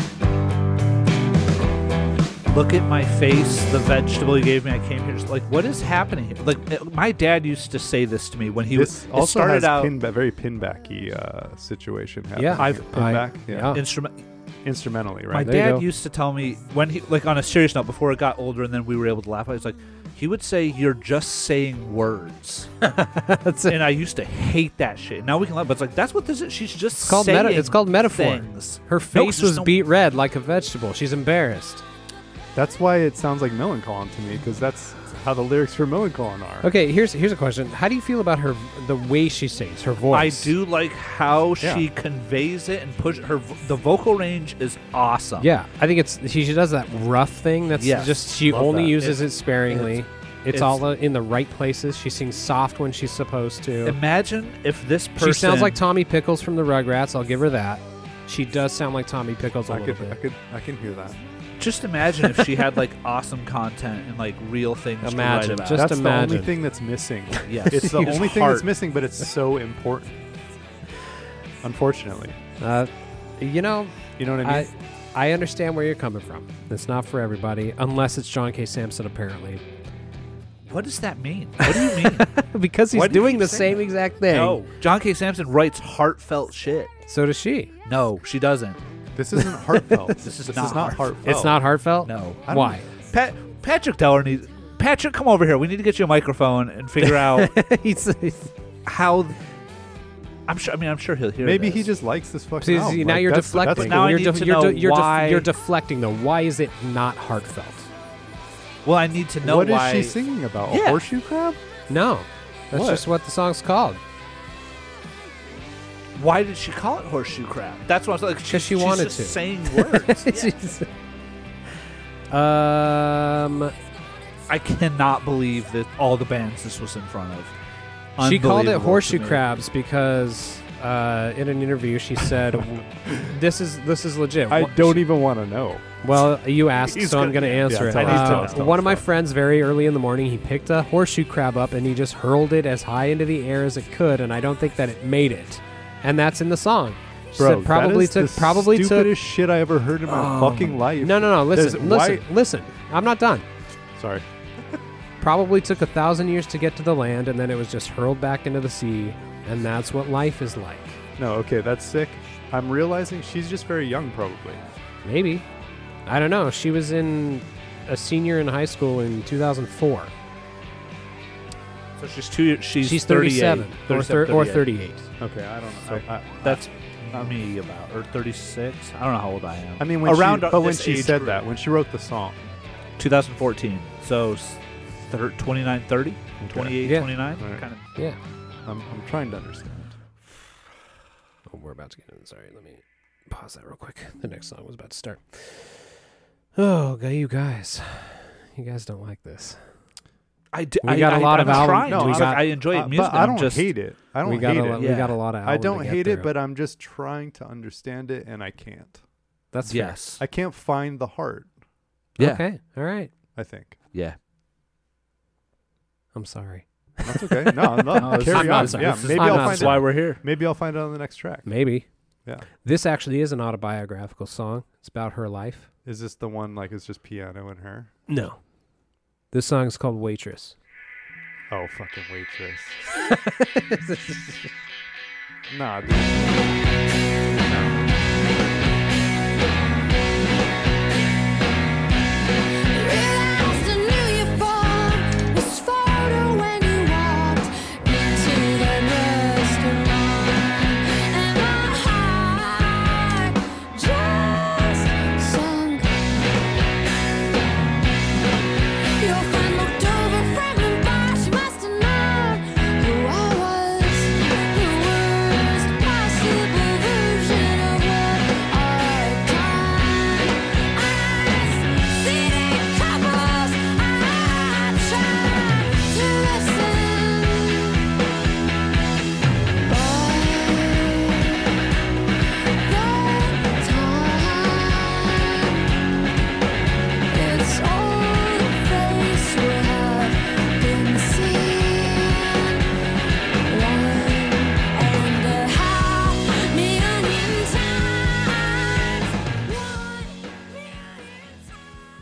Look at my face, the vegetable you gave me. I came here. Just like, what is happening here? Like, uh, my dad used to say this to me when he was. This It also started has out pin, very pinbacky uh, situation happening. Yeah, I've I- pinback. Yeah. yeah. instrument. Instrumentally, My right? There you dad go. used to tell me when he, like, on a serious note, before it got older, and then we were able to laugh. I was like, he would say, "You're just saying words," and I used to hate that shit. Now we can laugh, but it's like that's what this is. She's just It's called saying meta- it's called metaphor. things. Her No, face 'cause there's was no- beat red like a vegetable. She's embarrassed. That's why it sounds like Millencolin to me, because that's how the lyrics for Millencolin are. Okay, here's here's a question. How do you feel about her the way she sings, her I voice? do like how Yeah. she conveys it and push her. vo- The vocal range is awesome. Yeah, I think it's she, she does that rough thing. That's Yes, just she love only that. uses It- it sparingly. It's, it's- all uh, in the right places. She sings soft when she's supposed to. Imagine if this person. She sounds like Tommy Pickles from the Rugrats. I'll give her that. She does sound like Tommy Pickles a I little could, I bit. could, I can hear that. Just imagine if she had like awesome content and like real things to write Imagine, about. just That's imagine. the only thing that's missing. Yes. It's the His only thing heart. that's missing, but it's so important. Unfortunately, Uh, you know, you know what I mean? I I understand where you're coming from. It's not for everybody, unless it's John K. Sampson. Apparently, What does that mean? What do you mean? because he's Why do you doing keep the saying same that? exact thing. No, John K. Samson writes heartfelt shit. So does she. No, she doesn't. This isn't heartfelt. This is this not is not heartfelt. heartfelt. It's not heartfelt? No. I don't- Why? Pat, Patrick Teller needs. Patrick, come over here. We need to get you a microphone and figure out he's, he's, how. I'm sure. I mean, I'm sure he'll hear. Maybe this. he just likes this fucking see, album. see, now Like, you're that's- that's deflecting. Now I you're need def- to you're know de- you're, why- you're deflecting though. Why is it not heartfelt? Well, I need to know What is why. she singing about? Yeah. A horseshoe crab? No. That's What? just what the song's called. Why did she call it horseshoe crab? That's what I was like. 'Cause she she's wanted just to. saying words. Yeah. um, I cannot believe that all the bands this was in front of. she called it Unbelievable horseshoe to me. crabs because uh, in an interview she said, "This is this is legit." I Wha- don't even want to know. Well, you asked, He's so I'm gonna- going to yeah, answer yeah, it. tell us, Uh, tell us, tell one us, of my tell us. friends, very early in the morning, he picked a horseshoe crab up and he just hurled it as high into the air as it could, and I don't think that it made it. And that's in the song. She Bro, said probably that is took the probably took. stupidest shit I ever heard in my Oh fucking my- life. No, no, no. Listen, There's- listen, why- listen. I'm not done. Sorry. Probably took a thousand years to get to the land, and then it was just hurled back into the sea, and that's what life is like. No, okay, that's sick. I'm realizing she's just very young, probably. Maybe. I don't know. She was in a senior in high school in two thousand four. So she's two. She's, She's thirty-seven, thirty-seven or, thir- or thirty-eight. thirty-eight. Okay, I don't know. So I, I, That's I, me about or thirty-six. I don't know how old I am. I mean, when around she, but when this she age said group. that, when she wrote the song, twenty fourteen. So s- thir- twenty-nine, thirty, twenty-eight, Yeah. twenty-nine. Alright. Kind of. Yeah. I'm, I'm trying to understand. Oh, we're about to get in. Sorry, let me pause that real quick. The next song was about to start. Oh, God, you guys. You guys don't like this. I, d- We I- got a I- lot I'm of album- trying no, to. we It's got- like I enjoy Uh, it music. but I don't just, hate it. I don't we got hate a it. lot, we Yeah. got a lot of album I to don't get hate it, through. but I'm just trying to understand it, and I can't. That's fair. Yes. I can't find the heart, Yeah. Okay. All right. I think. Yeah. I'm sorry. That's okay. No, I'm not. No, this Carry is not on. sorry. Yeah, This is maybe not- I'll I'm not find That's sorry. why it. we're here. Maybe I'll find it on the next track. Maybe. Yeah. This actually is an autobiographical song. It's about her life. Is this the one like it's just piano and her? No. This song is called Waitress. Oh, fucking waitress. Nah, dude. Realized I knew you from this photo when you walked into the restaurant, and my heart just sunk. Your friend looked over from the bar. She must have known who I was, the worst possible version of what I'd done. I've seen it couples. I tried to listen, but the time it's all the face we have been seeing. Wonder how million times. One million times.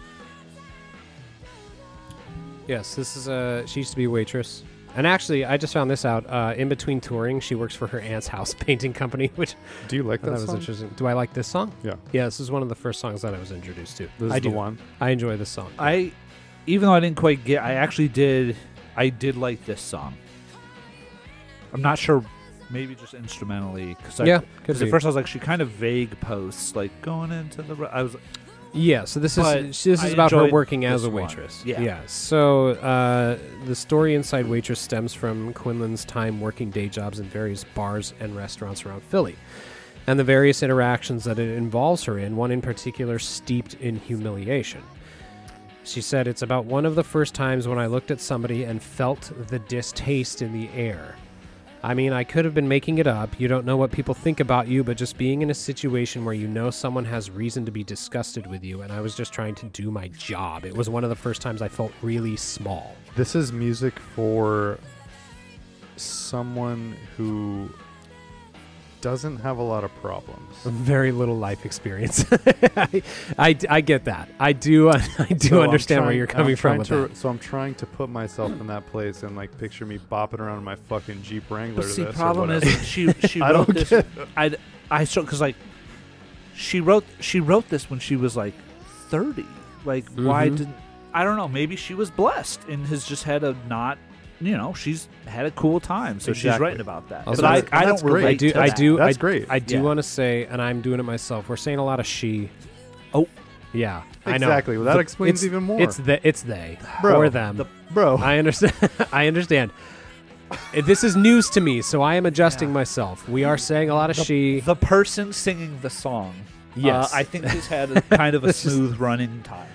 Yes, this is a. She used to be a waitress. And actually, I just found this out. Uh, in between touring, she works for her aunt's house painting company, which Do you like I that thought was song? interesting. Do I like this song? Yeah. Yeah, this is one of the first songs that I was introduced to. This I is do. the one. I enjoy this song. I, even though I didn't quite get, I actually did. I did like this song. I'm not sure, maybe just instrumentally, because yeah, could Because be. at first I was like, she kind of vague posts, like going into the. re- I was. Yeah, so this But is this I is about her enjoyed working as this a one. waitress. Yeah. Yeah. So uh, the story inside Waitress stems from Quinlan's time working day jobs in various bars and restaurants around Philly, and the various interactions that it involves her in. One in particular steeped in humiliation. She said, "It's about one of the first times when I looked at somebody and felt the distaste in the air. I mean, I could have been making it up. You don't know what people think about you, but just being in a situation where you know someone has reason to be disgusted with you, and I was just trying to do my job. It was one of the first times I felt really small." This is music for someone who doesn't have a lot of problems. Very little life experience. I, I, I get that. I do. I do So I'm understand where trying- you're coming I'm from trying with to, that. So I'm trying to put myself in that place and like picture me bopping around in my fucking Jeep Wrangler. But to see, this or problem is whatever. she she I wrote don't this. get I I so because like she wrote she wrote this when she was like thirty. Like why Mhm. didn't I don't know? Maybe she was blessed and has just had a not. You know, she's had a cool time, so she's Exactly. writing about that. Also, But I, that's- I that's don't great. relate I do. to I that. do. That's I, great. I do Yeah. want to say, and I'm doing it myself. We're saying a lot of she. Oh. Yeah. I know. Exactly. Well, that The- explains it's- even more. It's the. It's they. Bro, or them. the- Bro, I understand. I understand. Uh, This is news to me, so I am adjusting Yeah. myself. We are saying a lot of she. The person singing the song, Yes. uh, I think has had a kind of a It's just- smooth running time.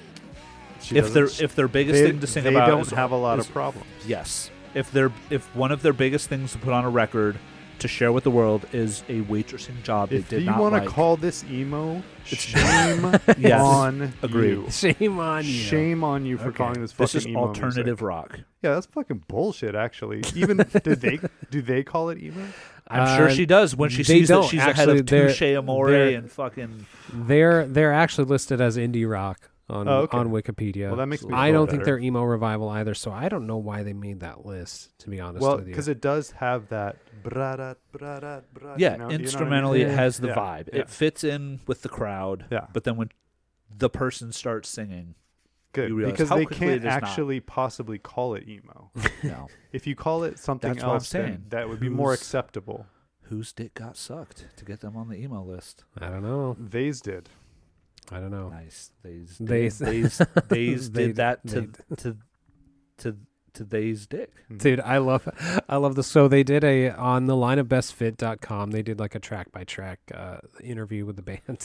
she If their doesn't- if their biggest they, thing to sing they about don't is, have a lot is- of problems. yes, if they're if one of their biggest things to put on a record to share with the world is a waitressing job If they did you not want to like. call this emo, shame Yes. on Agreed. you. Shame on you. Shame on you for Okay. calling this fucking this is emo alternative music. rock. Yeah, that's fucking bullshit. Actually, even do they do they call it emo? I'm sure Uh, she does when she they sees that don't. she's Actually, ahead of they're- Touche Amore they're- and fucking. They're they're actually listed as indie rock on Oh, okay. on Wikipedia. Well, that makes me I feel don't think better. they're emo revival either, so I don't know why they made that list. To be honest Well, with you, because it does have that. Bra-da, bra-da, bra, Yeah, you know- you know what I mean? instrumentally it Yeah. has the Yeah, vibe. yeah. It fits in with the crowd. Yeah. But then when the person starts singing, Good, you realize because how they quickly can't it is not. actually possibly call it emo. no, If you call it something That's what I'm else, then saying. that would be more Who's- acceptable. whose dick got sucked to get them on the emo list? I don't know. They's did. I don't know. Nice. They's They's- they's, they's They- did that they to to to to they's dick. Dude, I love I love this. So they did a on the line of best fit dot com, they did like a track by track uh, interview with the band.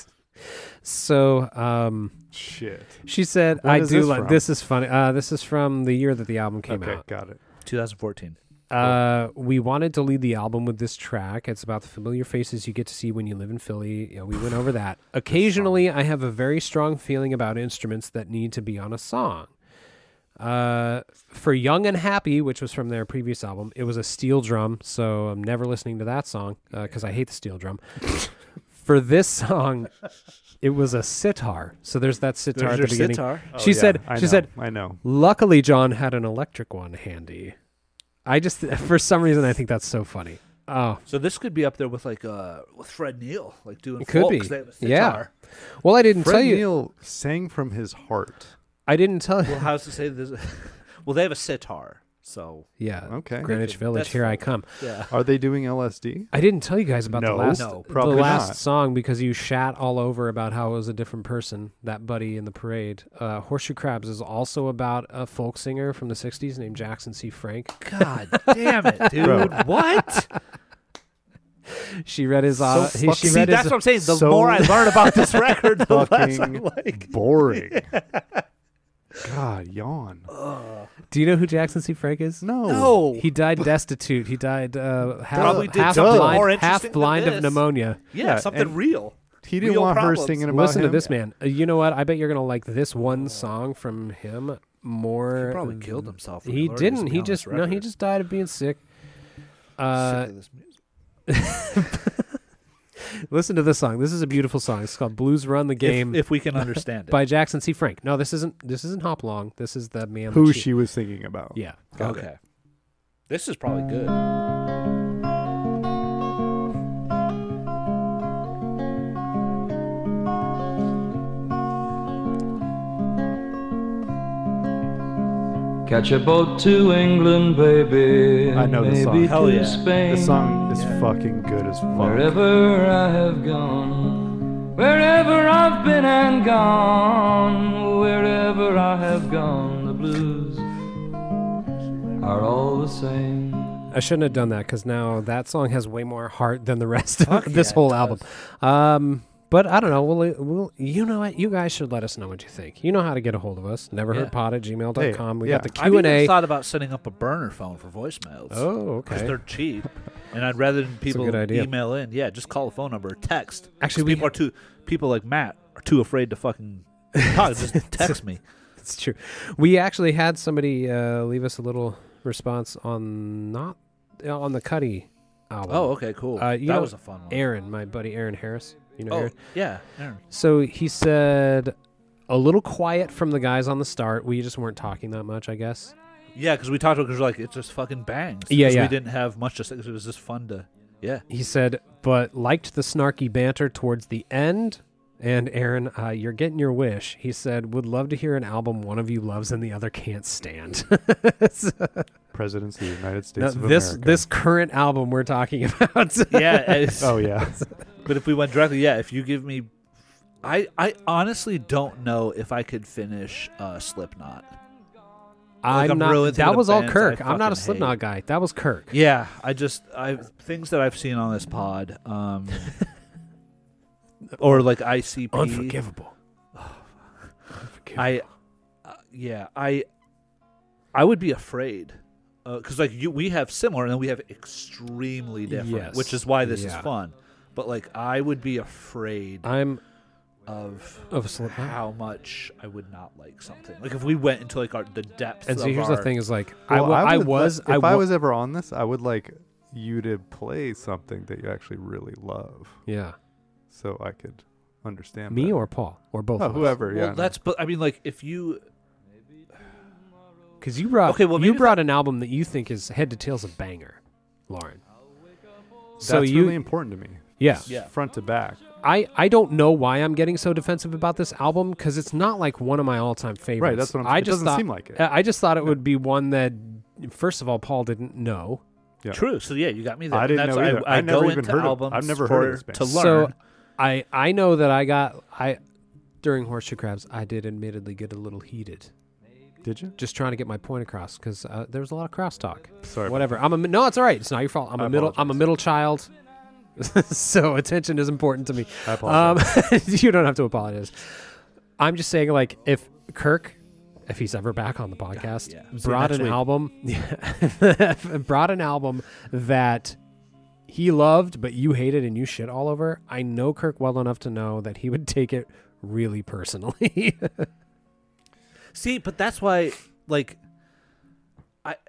So um, Shit. she said, When I is do this like from? this is funny. Uh, this is from the year that the album came Okay, out. got it. twenty fourteen. Uh, we wanted to lead the album with this track. It's about the familiar faces you get to see when you live in Philly. You know, we went over that. Occasionally, I have a very strong feeling about instruments that need to be on a song. Uh, for Young and Happy, which was from their previous album, it was a steel drum. So I'm never listening to that song because I hate the steel drum. For this song, it was a sitar. So there's that sitar at the beginning. sitar. She Oh, yeah, said- I she know, said- I know. Luckily, John had an electric one handy. I just, for some reason, I think that's so funny. Oh, So this could be up there with like uh with Fred Neil, like doing It could folk, be. 'cause they have a Yeah. sitar. well, I didn't Fred tell you. Neil sang from his heart. I didn't tell you. Well, how's to say this? Well, they have a sitar, so Yeah, Okay. Greenwich That's Village. Here I folk. come. yeah. Are they doing L S D? I didn't tell you guys about the No, last, No, the probably last not. song because you shat all over about how it was a different person. That buddy in the parade. Uh, Horseshoe Crabs is also about a folk singer from the sixties named Jackson C. Frank. God damn it, dude! Bro. What? She read his. Uh, So he, she fucking- See, read that's his. what I'm saying. The so more I learn about this record, the less I Fucking like. boring. God, yawn. Do you know who Jackson C. Frank is? No. No, He died destitute. He died uh, half, Probably did half something blind, more half interesting than blind of this. pneumonia. yeah, Yeah, something and- real. He didn't Real want problems. her singing about Listen him. to this man. Uh, you know what? I bet you're gonna like this one song from him more. He probably killed himself. when He learned didn't. to be He on just this no. He record. just died of being sick. Sick Uh, of this music. listen to this song. This is a beautiful song. It's called "Blues Run the Game" if, if we can understand it. by Jackson C. Frank. No, this isn't. This isn't Hopalong. This is the man. Who that she was singing about. Yeah. okay, this is probably good. Catch a boat to England, baby. I know this maybe song. Hell to yeah. Spain. This song is fucking good as fuck. Wherever I have gone, wherever I've been and gone, wherever I have gone, the blues are all the same. I shouldn't have done that because now that song has way more heart than the rest Fuck of this yeah, it whole does. album. Um, but I don't know. We'll, we'll, you know what? You guys should let us know what you think. You know how to get a hold of us. Neverheardpod at gmail dot com. We yeah. got the I've Q and even A. thought about setting up a burner phone for voicemails. Oh, because okay. they're cheap, and I'd rather than people good idea. email in. Yeah, just call a phone number, or text. Actually, 'Cause we people are too people like Matt are too afraid to fucking talk. Just text me. It's true. We actually had somebody uh, leave us a little response on not uh, on the Cuddy album. Oh, okay, cool. Uh, you that know, was a fun one. Aaron, my buddy Aaron Harris. You know oh, Aaron? yeah. Aaron. So he said a little quiet from the guys on the start. We just weren't talking that much, I guess. Yeah, because we talked about because like it just fucking bangs. Yeah, 'Cause yeah. We didn't have much to say because it was just fun to. Yeah. He said, but liked the snarky banter towards the end. And Aaron, uh, you're getting your wish. He said, would love to hear an album one of you loves and the other can't stand. So- Presidents of the United States Now, of this America. this current album we're talking about. Yeah. it's- Oh yeah. But if we went directly, yeah. If you give me, I I honestly don't know if I could finish uh, Slipknot. I'm, I'm not. really into that the was all bands Kirk. I I'm not a fucking Slipknot hate. guy. That was Kirk. Yeah, I just I things that I've seen on this pod, um, or like I C P. Unforgivable. Unforgivable. I, uh, yeah, I, I would be afraid, because like you, we have similar, and then we have extremely different, Yes. which is why this is Yeah. fun. But like, I would be afraid I'm of of Slipknot. how much I would not like something. Like if we went into like our the depths. And so of here's our, the thing: is like I Well, wa- I would was. li- if I, I, wa- was ever on this, I would like you to play something that you actually really love, Yeah. so I could understand Me that. or Paul or both. oh, of us. whoever. Well, yeah, that's. But I mean, like if you. Because you brought Okay, well, you maybe brought an album that you think is head to tail's a banger, Lauren. So that's you, really important to me. yeah, Yeah. Front to back. I I don't know why I'm getting so defensive about this album because it's not like one of my all time favorites. Right. That's what I'm. I it just doesn't thought, seem like it. I just thought it would be one that, first of all, Paul didn't know. Yeah. True. So yeah, you got me there. I And didn't that's, know either. I, I, I never go even into heard of- albums I've never for, heard of this band. to learn. So I I know that I got I during Horseshoe Crabs I did admittedly get a little heated. Did you? Just trying to get my point across because uh, there was a lot of crosstalk. Sorry. Whatever. I'm a mi- no. It's all right. It's not your fault. I'm I a middle. I'm a apologize. middle child, so attention is important to me. I apologize. Um, you don't have to apologize. I'm just saying, like, if Kirk, if he's ever back on the podcast, yeah. See you brought next an week. album, yeah, brought an album that he loved but you hated and you shit all over, I know Kirk well enough to know that he would take it really personally. See, but that's why, like, I.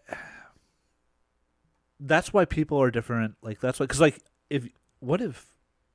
That's why people are different. Like, that's why, because, like, if what if,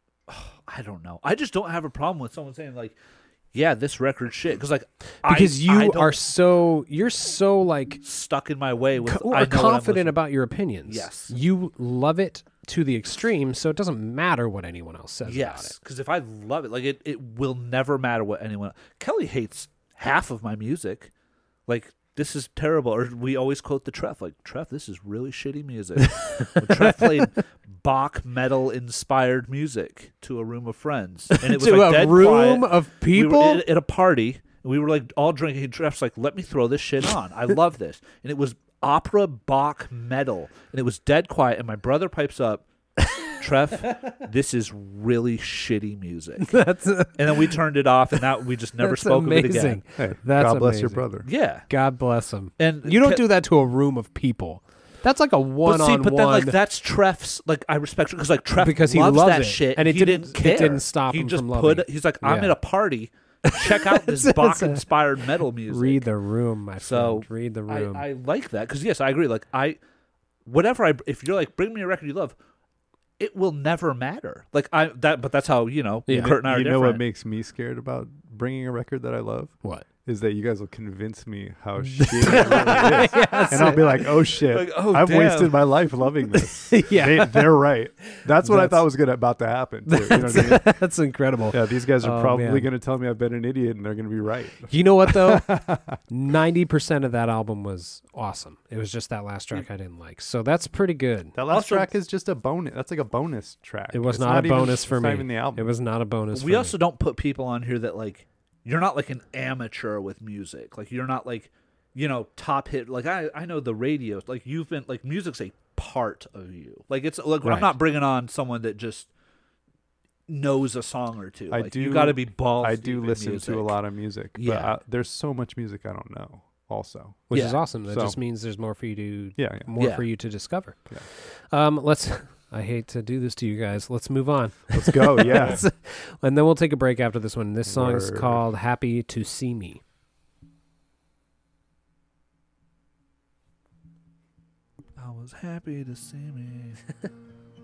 I don't know. I just don't have a problem with someone saying like, yeah, this record shit. Because like, because I, you I don't are so you're so like stuck in my way with. co- I are know what I'm confident listening- about your opinions. Yes. You love it to the extreme, so it doesn't matter what anyone else says about Yes, it. because if I love it, like it, it will never matter what anyone. Kelly hates half of my music. Like, this is terrible. Or we always quote the Treff, like, Treff, this is really shitty music. When Treff played Bach metal inspired music to a room of friends, and it was To like a dead room quiet. of We were people. at, at a party, and we were like all drinking. And Treff's like, "Let me throw this shit on. I love this." And it was opera Bach metal, and it was dead quiet. And my brother pipes up, "Treff, this is really shitty music." That's And then we turned it off, and that we just never that's spoke amazing. of it again. Hey, That's God bless your amazing. brother. Yeah, God bless him. and You don't Ke- do that to a room of people. That's like a But one see, on but then like one. that's Treff's. Like I respect because like Treff Because he loves loves that it, shit, and it he didn't- didn't it care. didn't stop he him just from put. loving. He's like, I'm Yeah. at a party. Check out this That's- Bach that's a- inspired metal music. Read the room, my So, friend. Read the room. I, I like that because yes, I agree. Like I, whatever I, if you're like, bring me a record you love, it will never matter. Like I that, but that's how you know. Yeah. Kurt and I are You know different. what makes me scared about bringing a record that I love? what? Is that you guys will convince me how shitty it really is. Yes. And I'll be like, oh shit, Like, oh, I've damn. wasted my life loving this. Yeah. they, they're right. That's what I That's- thought was gonna about to happen. Too, you know what I mean? That's incredible. Yeah, these guys are Oh, probably man. gonna tell me I've been an idiot, and they're gonna be right. You know what though? Ninety percent of that album was awesome. It was just that last track I didn't like. So that's pretty good. That last Also- track is just a bonus. That's like a bonus track. It was It's not, a even- bonus for it's me. Not even the album. It was not a bonus. we for also me. don't put people on here that like you're not like an amateur with music. Like you're not like, you know, top hit. Like I, I know the radio. Like you've been like music's a part of you. Like it's like Right. I'm not bringing on someone that just knows a song or two. I like, do. You got to be balls. I deep do in listen music. to a lot of music, but Yeah. I, there's so much music I don't know. Also, which Yeah. is awesome. That So- just means there's more for you to yeah, yeah. more Yeah. for you to discover. Yeah. Um, let's. I hate to do this to you guys. Let's move on. Let's go. Yeah. Let's- and then we'll take a break after this one. This song is Word. called "Happy to See Me." I was happy to see me.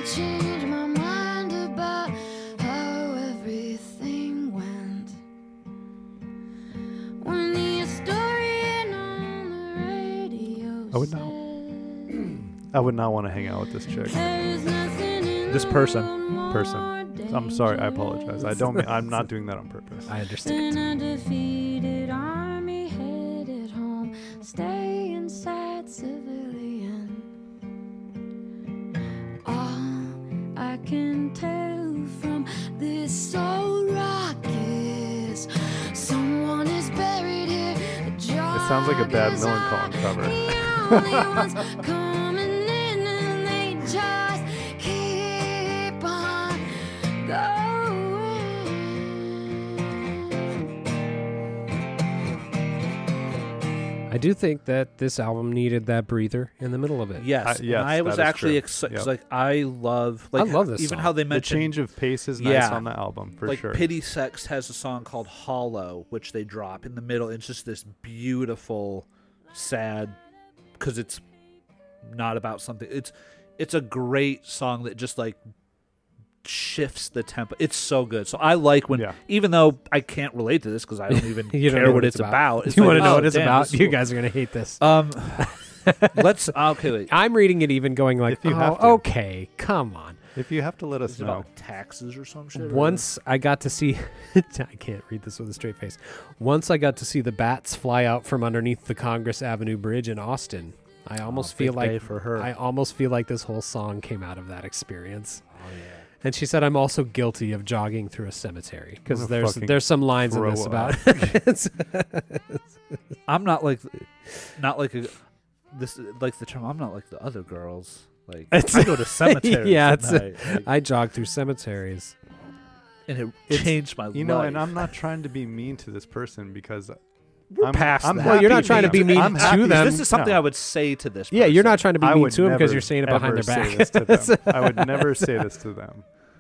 change my mind about how everything went. When the historian on the radio I would not. I would not want to hang out with this chick. says nothing in This the person. world more Person. I'm sorry. I apologize. I don't. Mean, I'm not doing that on purpose. I understand. than a defeated army headed home, stay inside civilian. All I can tell from this old rock is someone is buried here. It sounds like a bad Millencolin cover. coming in and they just keep on going. I do think that this album needed that breather in the middle of it. Yes, Uh, and yes, I was that is actually true. excited. Yep. Like I love, like I love this even song. how they The mentioned change of pace is nice Yeah. on the album for like sure. Pity Sex has a song called Hollow, which they drop in the middle. It's just this beautiful, sad, because it's not about something. It's it's a great song that just like shifts the tempo. It's so good. So I like when, Yeah. even though I can't relate to this because I don't even You don't care know what it's about. It's you like, want to know oh, what it's damn, about? this is You cool. guys are going to hate this. Um, let's okay. Wait. I'm reading it even going like, If you oh, have to. okay, come on. If you have to let us Is it know. about taxes or some shit? or- Once I got to see, I can't read this with a straight face. Once I got to see the bats fly out from underneath the Congress Avenue Bridge in Austin. I almost Oh, feel big day like for her. I almost feel like this whole song came out of that experience. Oh yeah. And she said, "I'm also guilty of jogging through a cemetery because gonna there's fucking there's some lines in throw this up. about." I'm not like, not like a, this like the term. I'm not like the other girls. Like It's- I go to cemeteries. Yeah, at it's- night, like, I jog through cemeteries. and it It's- changed my You know, life. and I'm not trying to be mean to this person because We're I'm, past I'm that. Well, you're not happy trying to be being- mean I'm to happy- them. This is something No. I would say to this. Yeah, you're not person. trying to be I mean would to them because never, you're saying it behind ever their back. Say this to them. I would never say this to them.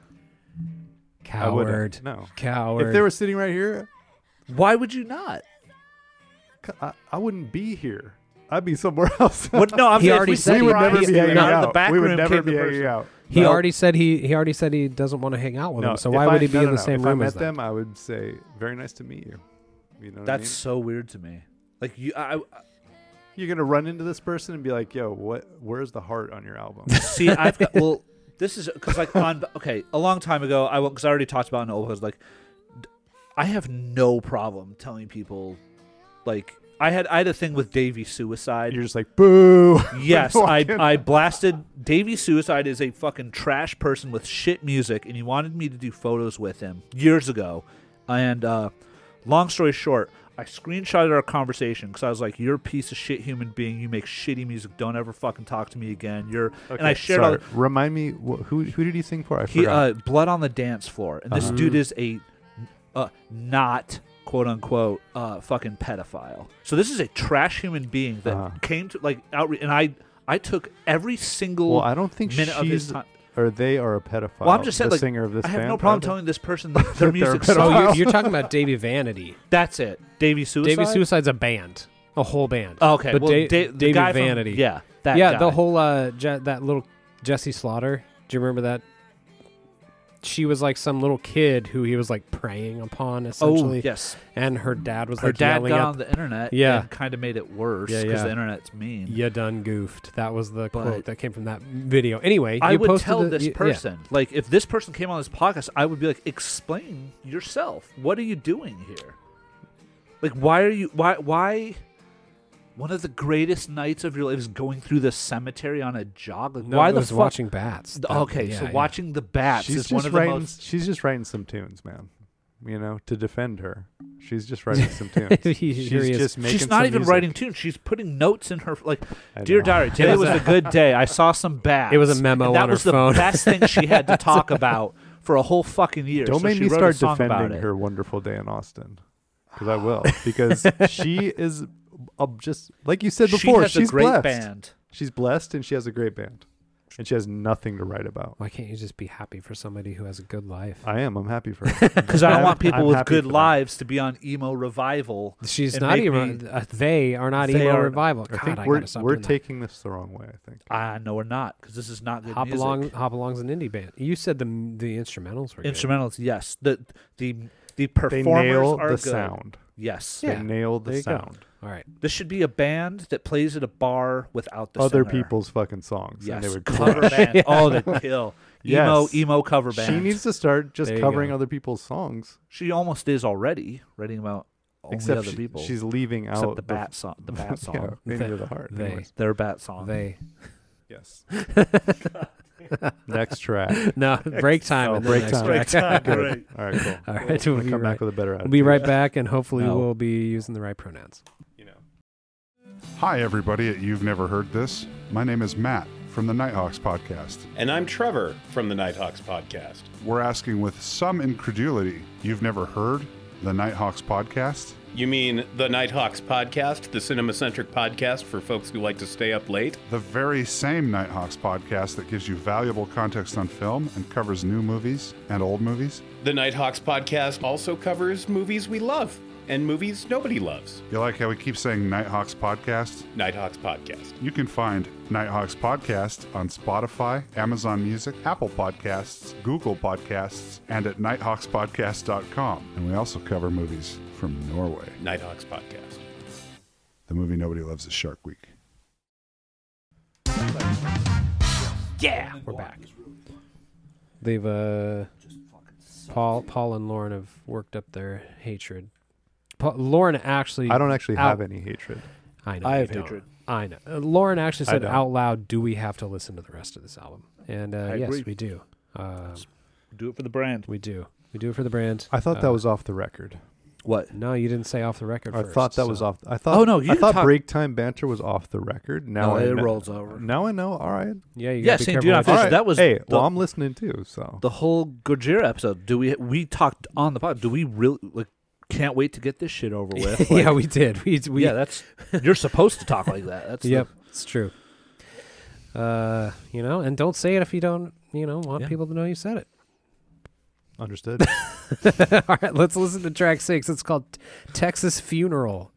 I wouldn't. Coward. No. Coward. If they were sitting right here, Why would you not? c- I, I wouldn't be here. I'd be somewhere else. What? No, I'm He saying if already we said we would never surprised be you, hanging not in out. the back we would room never came be the hanging person. out. He No. already said he he already said he doesn't want to hang out with No, them. So if why I- would he be no, in no, the no. same if room I as met them? them, I would say, "Very nice to meet you." You know what That's I mean? so weird to me. Like you, I, I You're gonna run into this person and be like, "Yo, what? Where's the heart on your album?" see. I've got well. This is because like on okay a long time ago. I because I already talked about it in old was like, d- I have no problem telling people, like I had I had a thing with Davey Suicide. You're just like, "Boo!" Yes, I Fucking- I blasted Davey Suicide is a fucking trash person with shit music, and he wanted me to do photos with him years ago. And uh, long story short, I screenshotted our conversation because I was like, "You're a piece of shit human being. You make shitty music. Don't ever fucking talk to me again." You're Okay, and I shared sorry. all Remind me, wh- who who did he sing for? I he forgot. uh, Blood on the Dance Floor, and this Uh-huh. dude is a uh, not quote unquote uh, fucking pedophile. So this is a trash human being that Uh-huh. came to like outreach, and I I took every single well, I don't think minute of his she's time. or they are a pedophile. Well, I'm just saying, the like, singer of this I have band. no problem probably. telling this person that their That they're a music pedophile. Oh, sucks. you, you're talking about Davey Vanity. That's it. Davey Suicide. Davey Suicide's a band, a whole band. Oh, okay, But well, Da- Da- the Davey guy from- Vanity. yeah, that yeah, guy. the whole uh, Je- that little Jesse Slaughter. Do you remember that? She was like some little kid who he was like preying upon, Oh essentially. yes, And her dad was her like dad yelling got at on the internet. Yeah. and kind of made it worse Yeah, because yeah. the internet's mean. "You done goofed." That was the But- quote that came from that video. Anyway, I you would posted tell the- this you- yeah. person, like, if this person came on this podcast, I would be like, explain yourself. What are you doing here? Like, why are you? Why? Why? One of the greatest nights of your life is going through the cemetery on a jog. Like, No, why it the was fuck? watching bats. That- Okay, yeah, so yeah. watching the bats She's is just one of the writing. most. She's just writing some tunes, man. You know, to defend her, she's just writing some tunes. He- she's here he is. just making. She's not some even music. writing tunes. She's putting notes in her like, I dear know. diary, today was was a- a good day. I saw some bats. It was a memo and that on her was the phone. best thing she had to talk about for a whole fucking year. Don't So make she me wrote a start song about defending it. her wonderful day in Austin, because I will. Because she is uh, just like you said before. she has she's a great blessed. band. She's blessed, and she has a great band. and she has nothing to write about. Why can't you just be happy for somebody who has a good life? I am. I'm happy for her. Because I don't I'm- want people I'm with happy good for them. lives to be on emo revival. She's and not make emo. me- uh, they are not They emo are- revival. I God, think I we're gotta stop we're doing that. taking this the wrong way. I think. I know we're not, because this is not good Hop music. along. Hop along's an indie band. You said the the instrumentals were good. Instrumentals, yes. The the the They performers nail are the good. sound. Yes. Yeah. They nailed There the you go. sound. All right. This should be a band that plays at a bar without the Other singer. people's fucking songs. Yes. And they would cover crush. band. Oh, they kill. Emo Yes. emo cover band. She needs to start just There you covering go. other people's songs. She almost is already writing about only Except other she- people. she's leaving except out the bat song. The bat song. yeah, They- into the heart. they- Anyways. Their bat song. They. Yes. Next track. No, break time. Oh, and then break next time. track. Break time. Good. Great. All right, cool. All right, I'm we'll gonna be come right- back with a better attitude. We'll be right back, and hopefully No. we'll be using the right pronouns. You know. Hi, everybody at You've Never Heard This. My name is Matt from the Nighthawks Podcast. And I'm Trevor from the Nighthawks Podcast. We're asking with some incredulity, you've never heard the Nighthawks Podcast? You mean the Nighthawks Podcast, the cinema-centric podcast for folks who like to stay up late? The very same Nighthawks Podcast that gives you valuable context on film and covers new movies and old movies? The Nighthawks Podcast also covers movies we love and movies nobody loves. You like how we keep saying Nighthawks Podcast? Nighthawks Podcast. You can find Nighthawks Podcast on Spotify, Amazon Music, Apple Podcasts, Google Podcasts, and at nighthawks podcast dot com. And we also cover movies from Norway. Nighthawks Podcast. The movie nobody loves is Shark Week. Yeah, we're back. They've uh, Paul, Paul and Lauren have worked up their hatred. Paul, Lauren actually. I don't actually out- have any hatred. I know. I you have don't. hatred. I know. Uh, Lauren actually I said don't. out loud, "Do we have to listen to the rest of this album?" And uh, I yes, agree. we do. Uh, Do it for the brand. we do. We do it for the brand. I thought that Uh, was off the record. What? No, you didn't say off the record. I first, thought that was so- off. I thought. Oh, no, you I didn't thought talk- break time banter was off the record. Now No, I it kn- rolls over. Now I know. All right. Yeah, you Yeah, gotta be see, careful do not with fish. that. All right. That was Hey, the- well, I'm listening too. So The whole Gojira episode. Do we we talked on the pod? Do we really like? Can't wait to get this shit over with. yeah, Like, we did. We, we yeah, that's you're supposed to talk like that. That's the- Yep, it's true. Uh, you know, and don't say it if you don't, you know, want Yeah. people to know you said it. understood. All right, let's listen to track six. It's called T- Texas Funeral.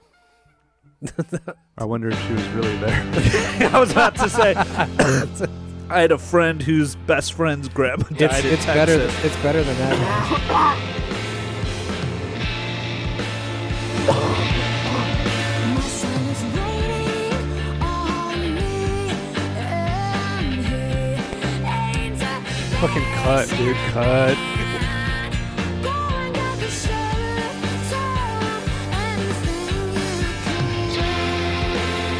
I wonder if she was really there. I was about to say. I had a friend whose best friend's grandma died It's, in it's better. Texas. Th- it's better than that. My son is waiting on me, and he ain't a Fucking cut, dude. Cut. going down the sheriff, so anything you can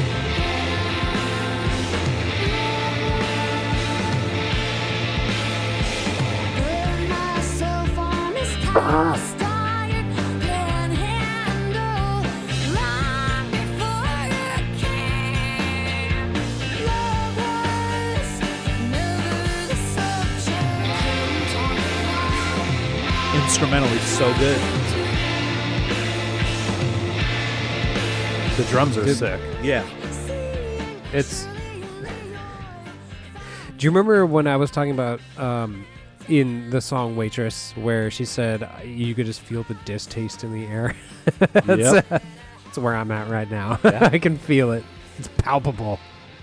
burn myself on this cast iron, can't handle long before you came. Love was never the subject. Instrumentally so good. The drums are Dude. sick. Yeah. It's. Do you remember when I was talking about um, in the song "Waitress," where she said uh, you could just feel the distaste in the air? that's, Yep. uh, that's where I'm at right now. Yeah. I can feel it. It's palpable.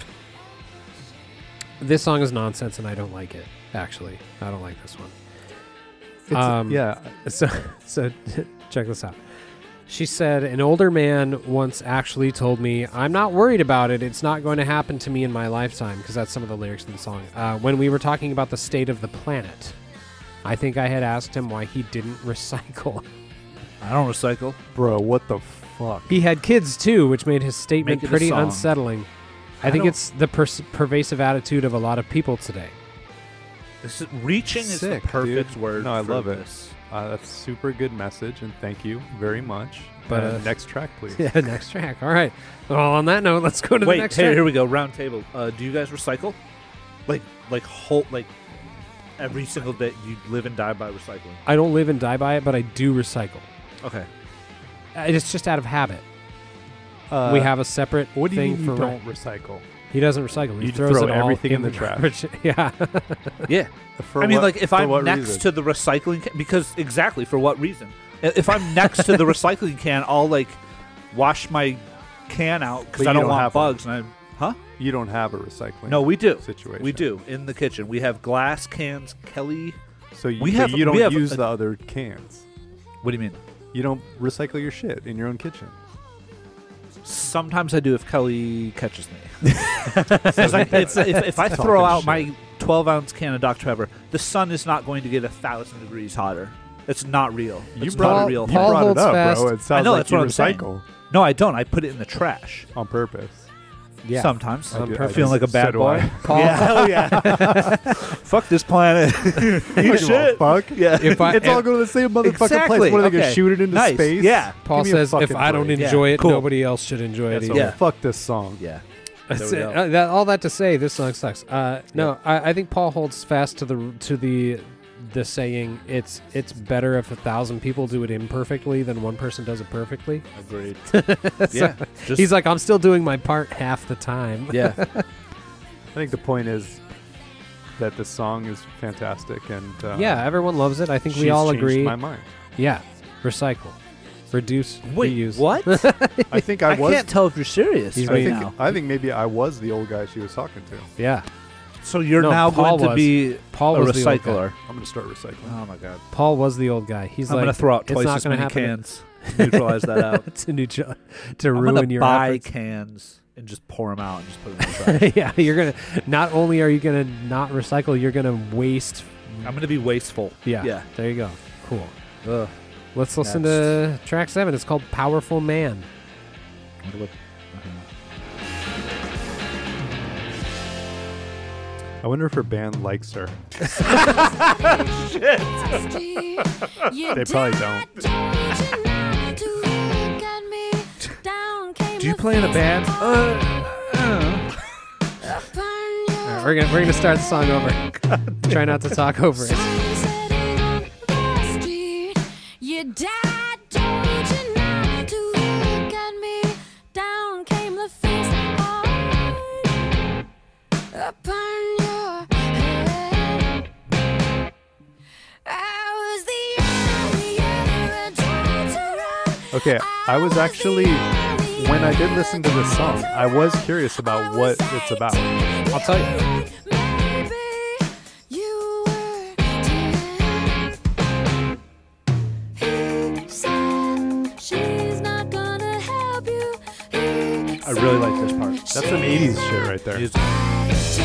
This song is nonsense, and I don't like it. Actually, I don't like this one. It's, Um, yeah. So, so check this out. She said, an older man once actually told me, I'm not worried about it. It's not going to happen to me in my lifetime, because that's some of the lyrics in the song. Uh, when we were talking about the state of the planet, I think I had asked him why he didn't recycle. I don't recycle. Bro, what the fuck? He had kids, too, which made his statement Make it a pretty song. unsettling. I, I think don't- it's the pers- pervasive attitude of a lot of people today. This is, reaching is Sick, the perfect dude. word. No, I for love it. this. Uh, that's super good message, and thank you very much. But, Uh, uh, next track, please. Yeah, next track. All right. Well, on that note, let's go to Wait, the next hey, track. here we go. Round table. Uh, do you guys recycle? Like, like whole, like every single day, you live and die by recycling. I don't live and die by it, but I do recycle. Okay. Uh, It's just out of habit. Uh, we have a separate What do you thing mean for you re- don't recycle? He doesn't recycle. He You throws throw it all everything in the garbage. Yeah. Yeah. For I mean, what- like if for I'm what next reason? to the recycling can, because exactly for what reason? I- If I'm next to the recycling can, I'll like wash my can out because But I you don't, don't want have one. bugs. And I'm, huh? You don't have a recycling. No, we do. situation. We do in the kitchen. We have glass cans. Kelly, So you, We but have- you don't we have use a- the other cans. what do you mean? You don't recycle your shit in your own kitchen. Sometimes I do if Kelly catches me. 'Cause I- it's, if, if I throw out my twelve ounce can of Doctor Pepper, the sun is not going to get a thousand degrees hotter. It's not real. You It's brought not a Paul- real You thing. Paul brought it holds up, fast. bro. It sounds know, like that's you what I'm saying. recycle No, I don't. I put it in the trash. on purpose. Yeah. Sometimes. I I'm do- I perfect. Feeling like a so bad do boy. I. Paul, Yeah, hell yeah. Fuck this planet. Eat shit. Fuck. Yeah. If I, It's all going to the same motherfucking Exactly. place. What are they Okay. gonna shoot it into Nice. space? Yeah. Paul Give me a says, if fucking I don't break. enjoy Yeah, it, cool. nobody else should enjoy it So either. Yeah. fuck this song. Yeah. That's There we it. go. Uh, that, all that to say, this song sucks. Uh, no, I, I think Paul holds fast to the to the the saying. It's it's better if a thousand people do it imperfectly than one person does it perfectly. Agreed. So yeah. Just, he's like, I'm still doing my part half the time. yeah. I think the point is that the song is fantastic, and uh, Yeah, everyone loves it. I think we she's all changed agree. My mind. Yeah, recycle, reduce, Wait, reuse. what? I think I, I was. can't tell if you're serious He's I right think now. I think maybe I was the old guy she was talking to. Yeah, So you're No, now Paul going to was. be Paul a was the old guy. recycler. I'm gonna start recycling. Oh my god. Paul was the old guy. He's I'm like, gonna throw out it's twice not as gonna many happen. cans. Neutralize that out. to neutral, to I'm ruin gonna your buy efforts. cans and just pour them out and just put them in the trash. Yeah, you're gonna. Not only are you gonna not recycle, you're gonna waste. I'm gonna be wasteful. Yeah. Yeah. There you go. Cool. Ugh. Let's listen to track seven. It's called "Powerful Man." Wonder what- I wonder if her band likes her. They probably don't. Do you play in a band? Uh, uh. All right, we're gonna we're gonna start the song over. Try not to talk over it. You died, don't you know, to look at me. Down came the face hard upon your head. I was the only other adult around. Okay, I was actually when I did listen to this song, I was curious about what it's about. I'll tell you. Maybe you were dead. He said she's not gonna help you. He I really like this part. That's some eighties shit right there. Music. just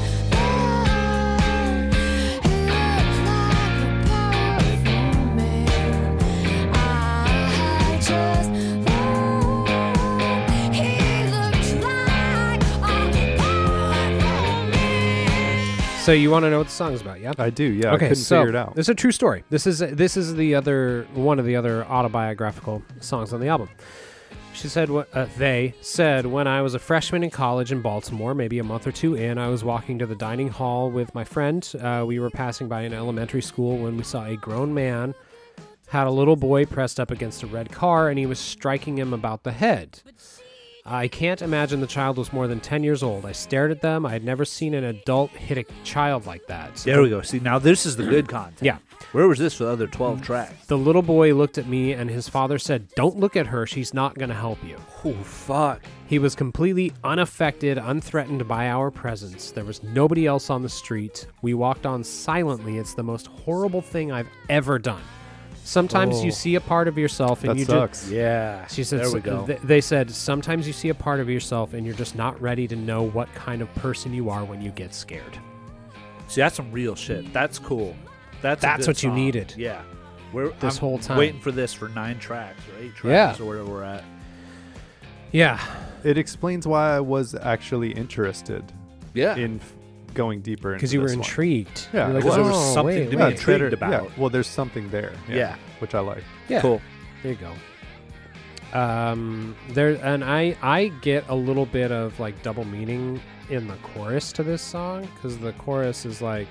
thought he looked like a powerful man. I just thought he looked like a powerful man. So you want to know what the song's about? Yeah. I do, yeah. Okay, I couldn't so figure it out. this is a true story. This is this is the other one of the other autobiographical songs on the album. She said what uh, they said when I was a freshman in college in Baltimore, maybe a month or two in, I was walking to the dining hall with my friend. Uh, we were passing by an elementary school when we saw a grown man had a little boy pressed up against a red car, and he was striking him about the head. I can't imagine the child was more than ten years old. I stared at them. I had never seen an adult hit a child like that. So There we go. See, now this is the good content. Yeah. Where was this for the other twelve tracks? The little boy looked at me, and his father said, "Don't look at her. She's not going to help you." Oh, fuck. He was completely unaffected, unthreatened by our presence. There was nobody else on the street. We walked on silently. It's the most horrible thing I've ever done. Sometimes Oh. you see a part of yourself, and That you sucks. Yeah. She said, There we go. th- they said, sometimes you see a part of yourself and you're just not ready to know what kind of person you are when you get scared. See, that's some real shit. That's cool. That's a That's good what you song. needed. Yeah. We're This I'm whole time. waiting for this for nine tracks or eight tracks Yeah. or whatever we're at. Yeah. It explains why I was actually interested Yeah. in f- going deeper into Because you were this one. intrigued. Yeah, You're like, because there was "Oh, something wait, to be Yeah, wait." it's intrigued better- about. Yeah, well, there's something there. Yeah, Yeah. which I like. Yeah. Cool. There you go. Um, there and I I get a little bit of like double meaning in the chorus to this song because the chorus is like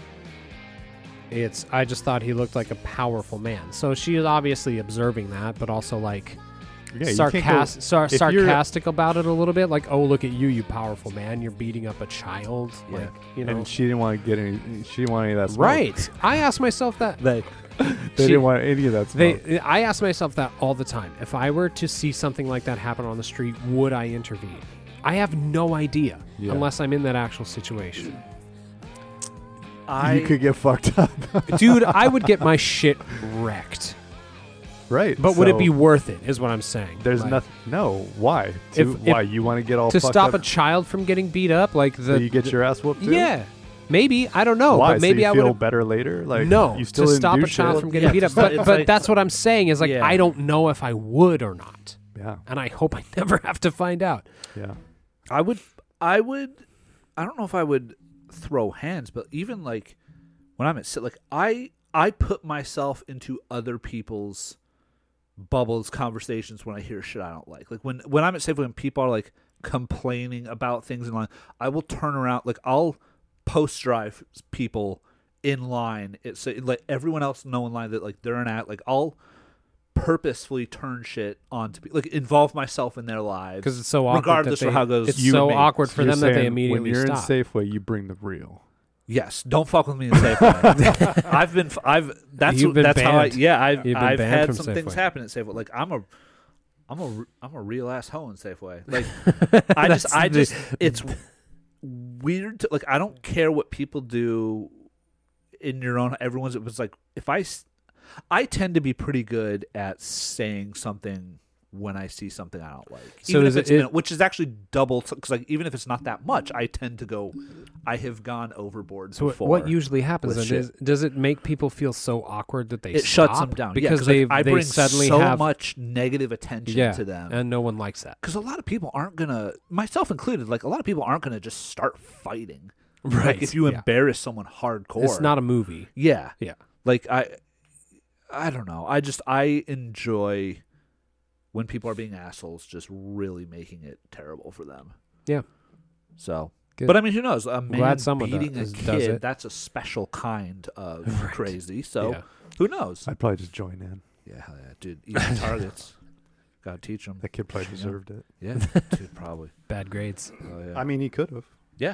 it's I just thought he looked like a powerful man. So she is obviously observing that, but also like Yeah, you can't go- sarcastic, sar- if you're- sarcastic about it a little bit. Like, oh, look at you, you powerful man. You're beating up a child. Yeah. Like, you know. And she didn't want to get any. She didn't want any of that smoke. Right. I ask myself that. They, They She- didn't want any of that smoke. They, I ask myself that all the time. If I were to see something like that happen on the street, would I intervene? I have no idea Yeah. unless I'm in that actual situation. I you could get fucked up. Dude, I would get my shit wrecked. Right. But would it so be worth it, is what I'm saying. There's Like, nothing. No. Why? To, If- why? if- You want to get all To fucked stop up a child from getting beat up? Like the. so you get the- your ass whooped too? Yeah. Maybe. I don't know. Why? But maybe so you I feel would. better later? Like No. You still to didn't stop do a child shit? from getting Yeah, beat up. it's But, like- but like- that's what I'm saying is like, Yeah. I don't know if I would or not. Yeah. And I hope I never have to find out. Yeah. I would, I would, I don't know if I would throw hands, but even like when I'm at sit, like I, I put myself into other people's bubbles, conversations when I hear shit I don't like. Like when, when I'm at Safeway and people are like complaining about things in line, I will turn around, like I'll post drive people in line. It's like everyone else know in line that like they're an at, like I'll purposefully turn shit on to be like involve myself in their lives Because it's so awkward. regardless that of they, how it goes. It's you so and me. awkward for You're them that they saying immediately when you're stop. in Safeway, you bring the real. Yes, don't fuck with me in Safeway. I've been, I've that's You've been that's how I, banned. yeah, I've You've been I've banned had from some things Safeway. happen at Safeway. Like I'm a, I'm a, I'm a real ass hoe in Safeway. Like I just, That's I the- just, it's weird. To, like I don't care what people do in your own. Everyone's. It was like if I, s- I tend to be pretty good at saying something when I see something I don't like, So even is if it- it's it- min- which is actually double. Because like even if it's not that much, I tend to go. I have gone overboard So what- before. what usually happens with then is, shit. does it make people feel so awkward that they it stop? shuts them down Yeah, because 'cause, they like, I they bring suddenly so have much negative attention yeah, to them, and no one likes that. because a lot of people aren't gonna, myself included, like a lot of people aren't gonna just start fighting. Right. Like if you yeah. embarrass someone hardcore, It's not a movie. Yeah. Yeah. Like I, I don't know. I just I enjoy when people are being assholes, just really making it terrible for them. Yeah. So. Good. But I mean, who knows? A man glad someone beating does- a does kid, it. that's a special kind of Right. crazy. So Yeah. who knows? I'd probably just join in. Yeah, hell yeah, dude. Even targets. Gotta teach them. That kid probably deserved it. Yeah, dude, probably. Bad grades. Oh, yeah. I mean, he could have. yeah.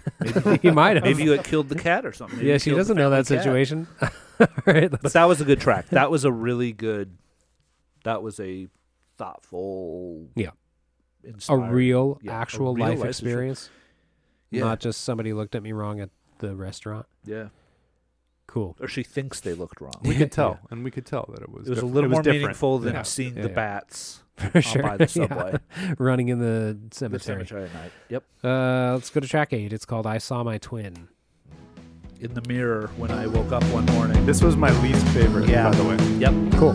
he might have. Maybe you like, killed the cat or something. Maybe yeah, you she killed the doesn't know that family cat. situation. All right, But let's- that was a good track. That was a really good. That was a thoughtful. Yeah. A a real, yeah, a actual real life life experience, Yeah. not just somebody looked at me wrong at the restaurant. Yeah. Cool. Or she thinks they looked wrong. We could tell, Yeah. and we could tell that it was. It was a diff- little it was more different. meaningful than Yeah. seeing Yeah, the yeah. bats For sure. by the Yeah. subway. Running in the The cemetery. cemetery at night. Yep. Uh, let's go to track eight. It's called "I Saw My Twin." In the mirror when I woke up one morning. This was my least favorite, Yeah. by the way. Yep. Cool.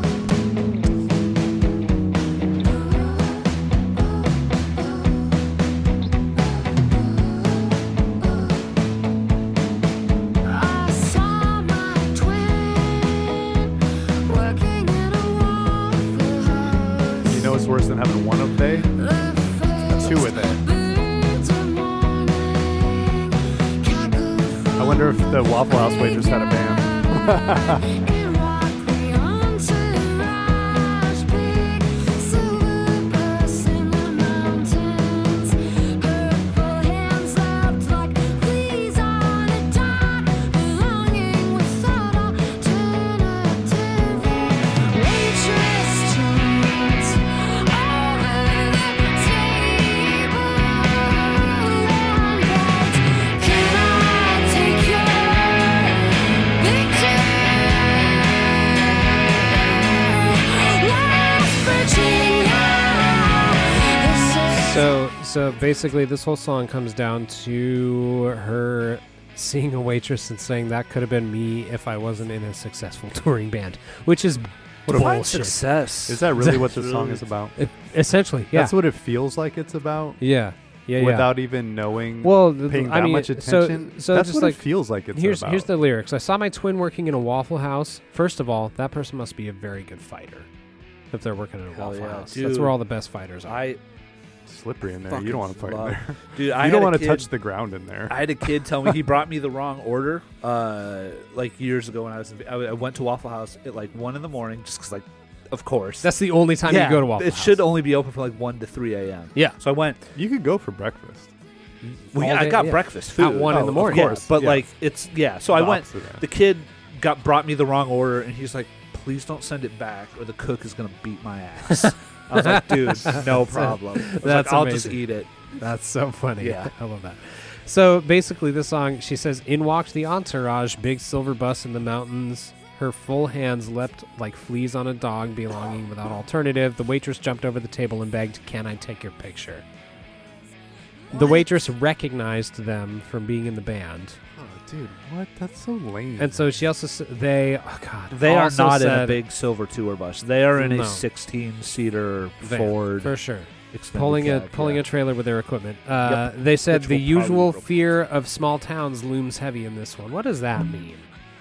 I saw my twin working in a waffle house. You know what's worse than having one of they? Two of they. I wonder if the Waffle House waitress had a band. So, so basically, this whole song comes down to her seeing a waitress and saying that could have been me if I wasn't in a successful touring band, which is What a bullshit. Success. Is that really what the song is about? It- essentially, yeah, That's what it feels like it's about, yeah, yeah, yeah. without even knowing, well, th- paying I that mean, much so- attention. So, That's just what like it feels like it's here's about. here's the lyrics. I saw my twin working in a Waffle House. First of all, that person must be a very good fighter. If they're working in a Hell Waffle yeah, House, dude. that's where all the best fighters are. I slippery in there. fucking You don't want to fight love- in there. dude. I you don't had a want to kid- touch the ground in there. I had a kid tell me he brought me the wrong order. Uh, like years ago when I was, in, I, I went to Waffle House at like one in the morning just because like of course. That's the only time yeah, you go to Waffle it House. should only be open for like one to three a.m. Yeah. So I went. You could go for breakfast. Well, All yeah, I day- got yeah. breakfast food At one in Oh, the of morning. Yeah, course, but yeah. like it's yeah. So I The went. opposite end. The kid got brought me the wrong order, and he's like, "Please don't send it back, or the cook is gonna beat my ass." I was like, "Dude, no problem." I was That's like, I'll just amazing. eat it. That's so funny. Yeah. I love that. So basically, this song, she says, "In walked the entourage, big silver bus in the mountains. Her full hands leapt like fleas on a dog, belonging without alternative. The waitress jumped over the table and begged, 'Can I take your picture?' The waitress recognized them from being in the band, Oh, dude, what? That's so lame. and so she also s- they oh god They are also not in a said- big silver tour bus. They are in No. a sixteen-seater Van, Ford for sure. extended Pulling a cab, pulling yeah. a trailer with their equipment. Uh, Yep. They said Which the will probably usual be broken. fear of small towns looms heavy in this one. What does that mean?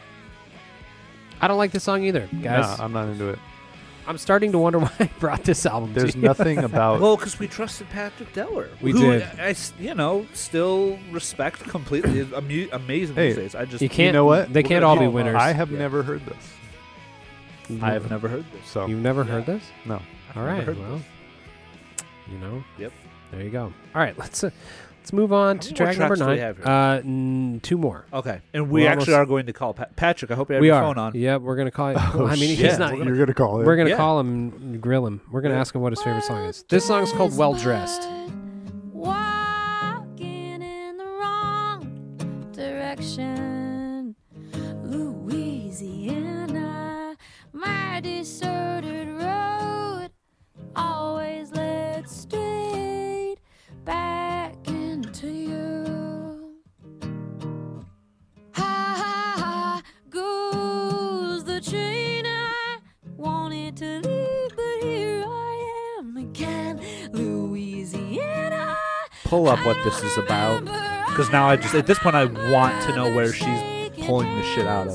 I don't like this song either, guys. No, I'm not into it. I'm starting to wonder why I brought this album There's to you. nothing about. Well, because we trusted Patrick Deller. We who did. I, s- you know, still respect completely. It's amu- amazing Hey, these days. I just, You can't. know what? They We're can't gonna all be keep- winners. I have Yeah. never heard this. I have never heard this. So You've never Yeah. heard this? no. All never right. heard Well, you know. Yep. There you go. All right. Let's uh, let's move on How to many more track number tracks do we nine. have here? Uh, n- two more. Okay, and we We're actually almost- are going to call Pat- Patrick. I hope you have we your are. phone on. Yep. We're gonna call it. Oh, I mean, shit. he's not. We're gonna- You're gonna call it. We're gonna Yeah. call him, and grill him. We're gonna Yeah. ask him what his favorite song is. This song's called "Well Dressed." Walking in the wrong direction, Louisiana, my deserted road always led straight back into you. Ha ha ha goes the train. I wanted to leave, but here I am again, Louisiana. Pull up what this is about, because now I just at this point I want to know where she's pulling this shit out of.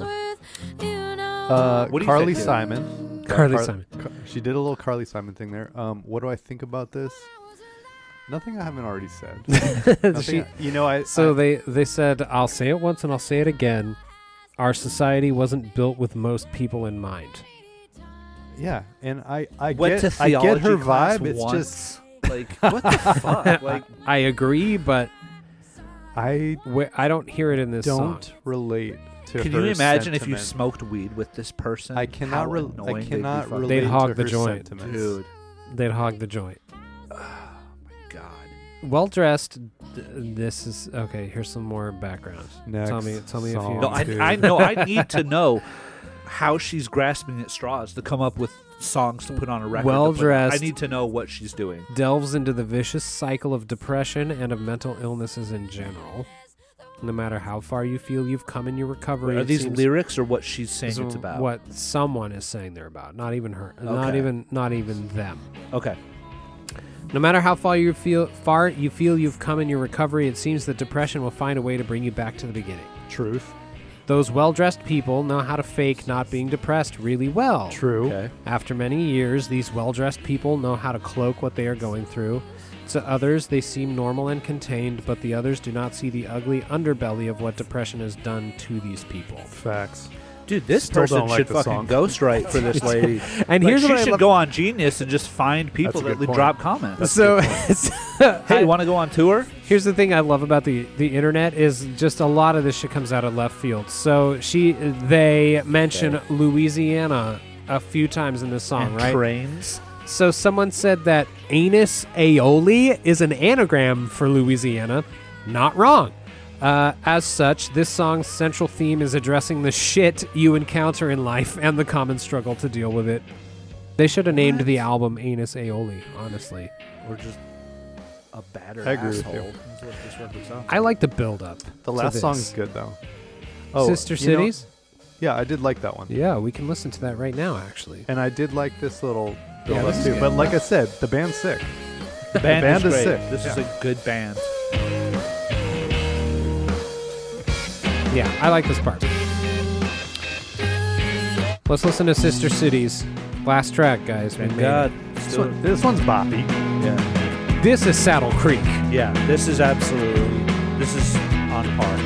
Uh, What do you Carly think, dude? Simon. Carly Car- Simon. Car- she did a little Carly Simon thing there. Um, what do I think about this? Nothing I haven't already said. Nothing She- I- you know, I So I, they they said, "I'll say it once and I'll say it again. Our society wasn't built with most people in mind." yeah, and I I Went get to I get theology her class vibe. It's once. just Like what the fuck? Like I agree, but I wh- I don't hear it in this don't song. relate to. can her you imagine if you sentiment. smoked weed with this person? I cannot. How Re- annoying I they'd be cannot fucking- relate They'd hog to the her joint. sentiments. Dude, They'd hog the joint. God. Well dressed. D- this is okay. Here's some more background. Next tell me, tell me if you. song. No, I, dude. I know. I need to know how she's grasping at straws to come up with songs to put on a record. to Well put- dressed. I need to know what she's doing. delves into the vicious cycle of depression and of mental illnesses in general. No matter how far you feel you've come in your recovery, Are it these seems lyrics or what she's saying is it's about? what someone is saying they're about. Not even her. Not Okay. even. Not even them. Okay. No matter how far you feel far you feel you've come in your recovery, it seems that depression will find a way to bring you back to the beginning. Truth. Those well-dressed people know how to fake not being depressed really well. True. Okay. After many years, these well-dressed people know how to cloak what they are going through. To others, they seem normal and contained, but the others do not see the ugly underbelly of what depression has done to these people. Facts. Dude, this Still person don't like should the fucking song. ghostwrite for this lady. And Like, here's she what I should love- go on Genius and just find people That's a that good point. drop comments. So, Hey, want to go on tour? here's the thing I love about the the internet is just a lot of this shit comes out of left field. So she they mention Louisiana a few times in this song, And right? trains. So someone said that anus aioli is an anagram for Louisiana. Not wrong. Uh, as such, this song's central theme is addressing the shit you encounter in life and the common struggle to deal with it. They should have named the album Anus Aioli, honestly. Or just a battered I agree with asshole. you. That's what this record sounds I like the build up. The to last this. song's good though. Sister you know- Cities? yeah, I did like that one. Yeah, we can listen to that right now, actually. And I did like this little Yeah, build up this is too. good. But like I said, the band's sick. The band, band is, is great. sick. This is Yeah. a good band. Yeah, I like this part. Let's listen to Sister Cities. Last track, guys. We Thank made God. it. This, Still- one, this one's boppy. yeah. This is Saddle Creek. Yeah, this is absolutely, this is on par.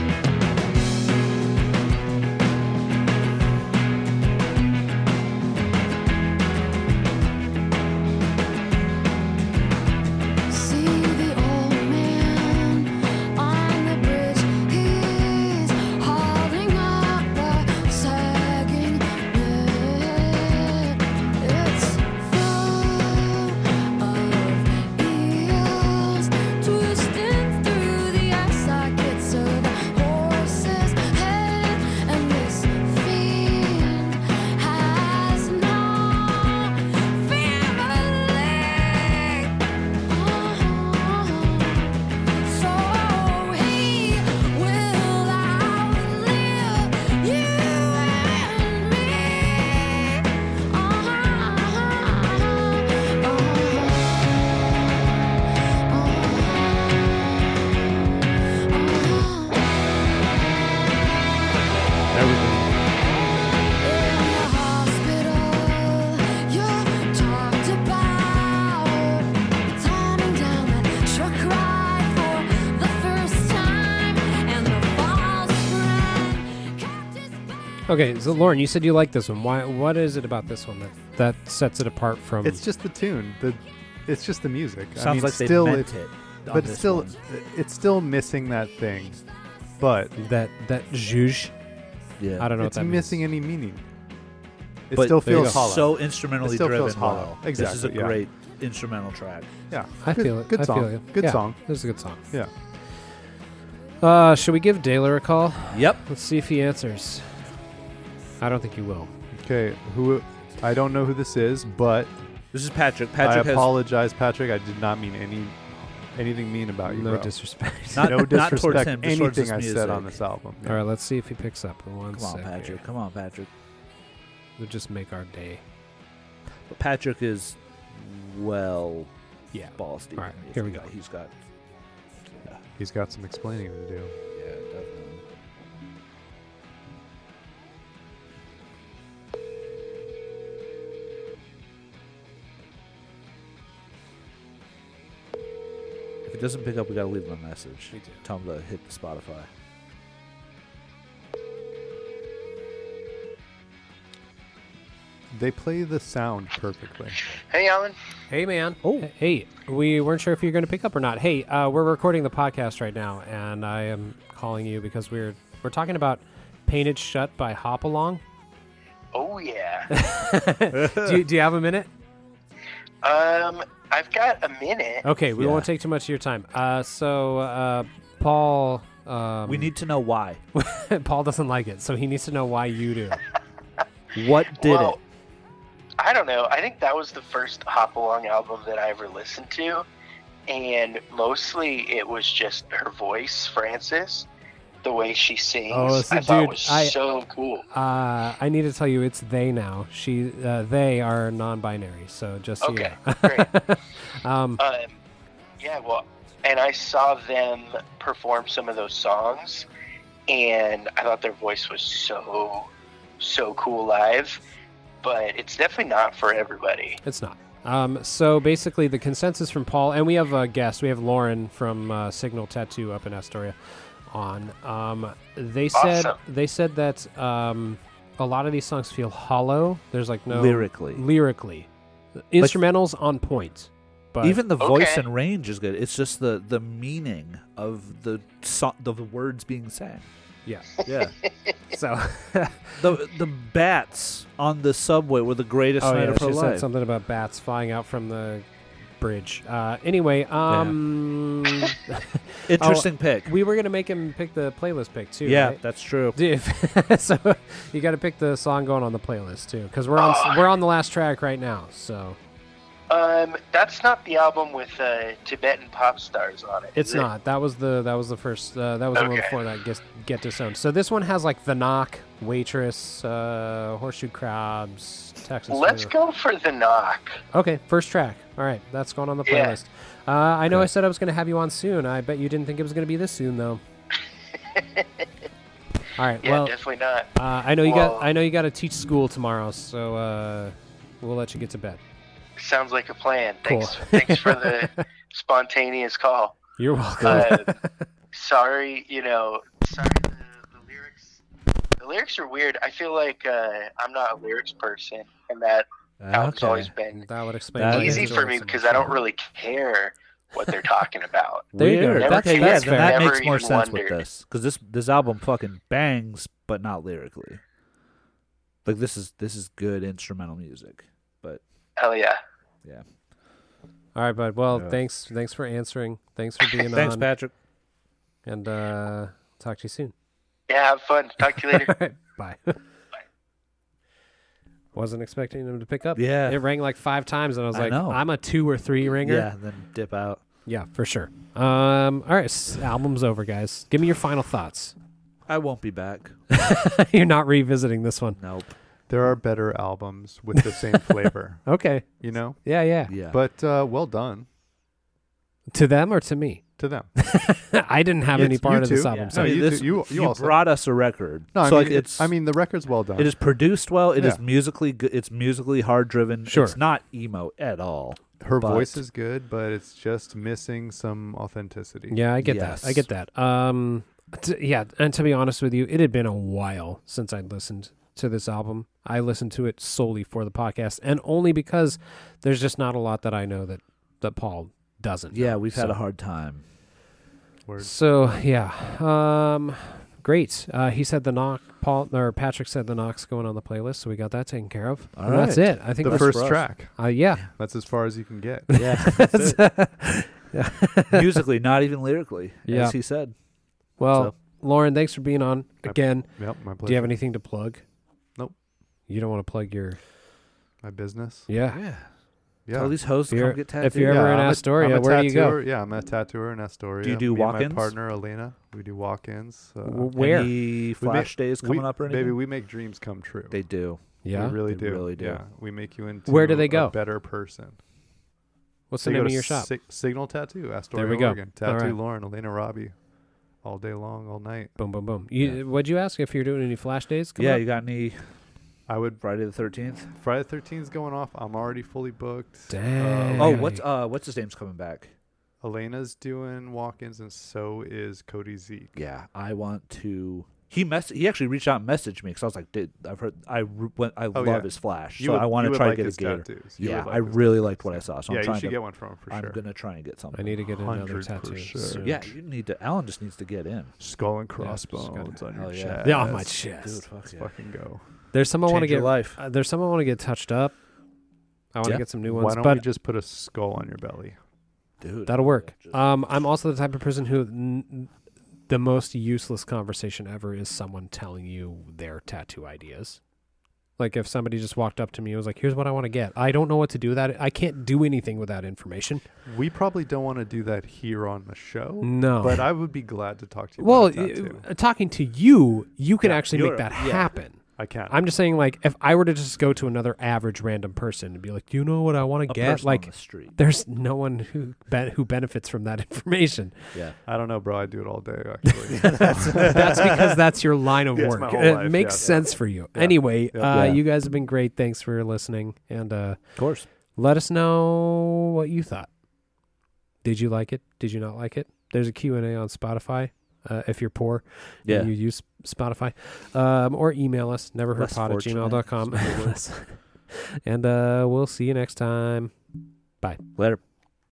Okay, so Lauren, you said you like this one. Why? What is it about this one that that sets it apart from? It's just the tune. The it's just the music. I Sounds mean, like they still meant it's, it. on but it's this still one. it's still missing that thing. But that that zhuzh. Yeah. I don't know it's what that missing means. any meaning. It But still there you feels go. hollow. so instrumentally It still driven feels hollow. well. This is a Exactly, yeah. great instrumental track. yeah, I good, feel it. Good I song. feel you. Good Yeah, song. This is a good song. Yeah. Uh, should we give Daylor a call? Yep. Let's see if he answers. I don't think he will. Okay. Who? I don't know who this is, but This is Patrick. I Patrick has apologize, Patrick. I did not mean any anything mean about you, No bro. disrespect. Not- no not towards disrespect. him, just towards anything I his said on music. this album. All right, let's see if he picks up in one Come on, second. Patrick. Come on, Patrick. It'll just make our day. But Patrick is well Yeah. balls deep. All right, in music. here we go. He's got yeah, He's got some explaining to do. yeah, definitely. If it doesn't pick up, we gotta leave him a message. We do. Tell him to hit the Spotify. They play the sound perfectly. Hey, Alan. Hey, man. Oh. Hey, we weren't sure if you're going to pick up or not. Hey, uh, we're recording the podcast right now, and I am calling you because we're we're talking about Painted Shut by Hop Along. Oh yeah. do, you, do you have a minute? um, I've got a minute. Okay, we Yeah. won't take too much of your time. Uh, so, uh, Paul... Um, We need to know why. Paul doesn't like it, so he needs to know why you do. What did well, it? I don't know. I think that was the first Hop Along album that I ever listened to, and mostly it was just her voice, Frances. The way she sings, Oh, so I thought dude, was I- so cool. Uh, I need to tell you, it's they now. She, uh, they are non-binary, so just so you Okay, know. great. um, Um, yeah, well, and I saw them perform some of those songs, and I thought their voice was so, so cool live. But it's definitely not for everybody. It's not. Um, so basically, the consensus from Paul, and we have a guest. We have Lauren from uh, Signal Tattoo up in Astoria on. Um, they said Awesome. they said that um, a lot of these songs feel hollow. There's like no Lyrically. lyrically, instrumentals on point. But Even the voice Okay. and range is good. It's just the the meaning of the so- the words being sang. yeah. Yeah. So the the bats on the subway were the greatest oh night yeah, of her she said life. something about bats flying out from the bridge. Uh, anyway, um, Interesting pick. we were gonna make him pick the playlist pick too. Yeah, right? that's true. Dude, so you got to pick the song going on the playlist too, because we're on Oh. we're on the last track right now. So Um, that's not the album with uh, Tibetan pop stars on it. it's is it? not. That was the that was the first. Uh, that was the one Okay. before that. Get get disowned. So this one has like the Knock, Waitress, uh, Horseshoe Crabs, Texas. Let's Flavor. go for the knock. Okay, first track. All right, that's going on the Yeah. playlist. Uh, I know I said I was going to have you on soon. I bet you didn't think it was going to be this soon though. All right. Yeah, well, definitely not. uh, I know you Well- got I know you got to teach school tomorrow, so uh, we'll let you get to bed. Sounds like a plan. Cool. Thanks, thanks for the spontaneous call. You're welcome. Uh, sorry, you know, sorry the, the lyrics. The lyrics are weird. I feel like uh, I'm not a lyrics person, and that album's Okay. always been That would explain That why you easy enjoy for it me so because much. I don't really care what they're talking about. There you go. Weird. That's- okay, yeah, that's then fair. that Never makes more even sense with wondered. this because this this album fucking bangs, but not lyrically. Like this is this is good instrumental music, but Hell yeah. yeah. All right, bud. Well, Yeah. thanks. Thanks for answering. Thanks for being Thanks, on. Patrick. And uh, talk to you soon. Yeah, have fun. Talk to you later. All right, bye. Wasn't expecting him to pick up. Yeah. It rang like five times, and I was I like, know. I'm a two or three ringer. Yeah, then dip out. Yeah, for sure. Um, all right, s- album's over, guys. Give me your final thoughts. I won't be back. You're not revisiting this one. Nope. There are better albums with the same flavor, Okay. you know? Yeah, yeah. Yeah. But uh, well done To them or to me? to them. I didn't have Yeah, any it's part you of this too. album. Yeah. So No, I mean, you this, too- you- you also- brought us a record. No, I so mean, like, it- it's I mean, the record's well done. it is produced well. It is Yeah. musically good. It's musically hard driven. Sure. It's not emo at all. Her but- voice is good, but it's just missing some authenticity. yeah, I get Yes. that. I get that. Um, T- yeah, and to be honest with you, it had been a while since I'd listened to this album. I listened to it solely for the podcast, and only because there's just not a lot that I know that, that Paul doesn't. Yeah, know. we've had So- a hard time. Word. So yeah, um, great. Uh, he said the knock. Paul or Patrick said the knock's going on the playlist, so we got that taken care of. All And That's right. it. I think The that's, first for us. track. uh, yeah. That's as far as you can get. Yeah, that's it. Musically, not even lyrically, Yeah. as he said. Well, So- Lauren, thanks for being on My- again. Yep, my pleasure. Do you have anything to plug? Nope. You don't want to plug your My business? yeah. Yeah. Yeah. Tell these hosts If to you're- come get tattooed. if you're ever Yeah, in I'm a- Astoria, I'm a where do you go? tattooer. Yeah, I'm a tattooer in Astoria. Do you do Me and walk-ins? My partner Elena, we do walk-ins. Uh, W- Where? Any We flash make- days coming we, up or anything? Baby, we make dreams come true. They do. Yeah. we really They do. really do. Yeah, we make you into Where do they a go? better person. What's They the go name of to your shop? Sig- Signal Tattoo, Astoria, we go. Oregon. All Tattoo right. Lauren, Elena Robbie, all day long, all night. Boom, boom, boom. You, Yeah. What'd you ask if you're doing any flash days? coming Yeah, up? you got any I would. Friday the thirteenth? Friday the thirteenth is going off. I'm already fully booked. Dang. Uh, Oh, Hey. what's uh what's his name's coming back? Elena's doing walk-ins, and so is Cody Zeke. Yeah, I want to. He mess. He actually reached out and messaged me because I was like, "Dude, I've heard. I re- went. I Oh, love yeah. his flash. You so would- I want you to would try like to get his a gator. tattoos. You Yeah, would I like his really tattoos. liked what I saw. So yeah, I'm you trying should to. get one from him for I'm sure. gonna try and get something. I need to get another one hundred tattoo. percent. soon. Yeah, you need to. Alan just needs to get in. Skull and just gotta- crossbones on your Hell yeah. chest. Yeah, on my Dude, chest. fuck Let's yeah. fucking go. There's some I want to Change your get. life. Uh, there's some I want to get touched up. I want to Yeah. get some new Why ones, don't but we just put a skull on your belly? Dude, that'll work. just- Um, I'm also the type of person who n- the most useless conversation ever is someone telling you their tattoo ideas. Like if somebody just walked up to me and was like, "Here's what I want to get." I don't know what to do with that. I can't do anything with that information. We probably don't want to do that here on the show, No. but I would be glad to talk to you. well, about a tattoo. uh, talking to you, you can Yeah, actually you're- make that yeah. happen. I can. I'm just saying, like, if I were to just go to another average random person and be like, "Do you know what I want a to get?" person Like, on the street. there's no one who be- who benefits from that information. Yeah. I don't know, bro. I do it all day, actually. That's because that's your line of Yeah, it's work. my whole It life, makes yeah. sense for you. Yeah. Anyway, Yeah. uh, Yeah. you guys have been great. Thanks for listening, and uh, Of course. let us know what you thought. Did you like it? Did you not like it? There's a Q and A on Spotify. Uh, if you're poor, Yeah. and you use Spotify, um, or email us neverheardpod Less at fortunate, gmail dot com. some people. And uh, we'll see you next time. Later.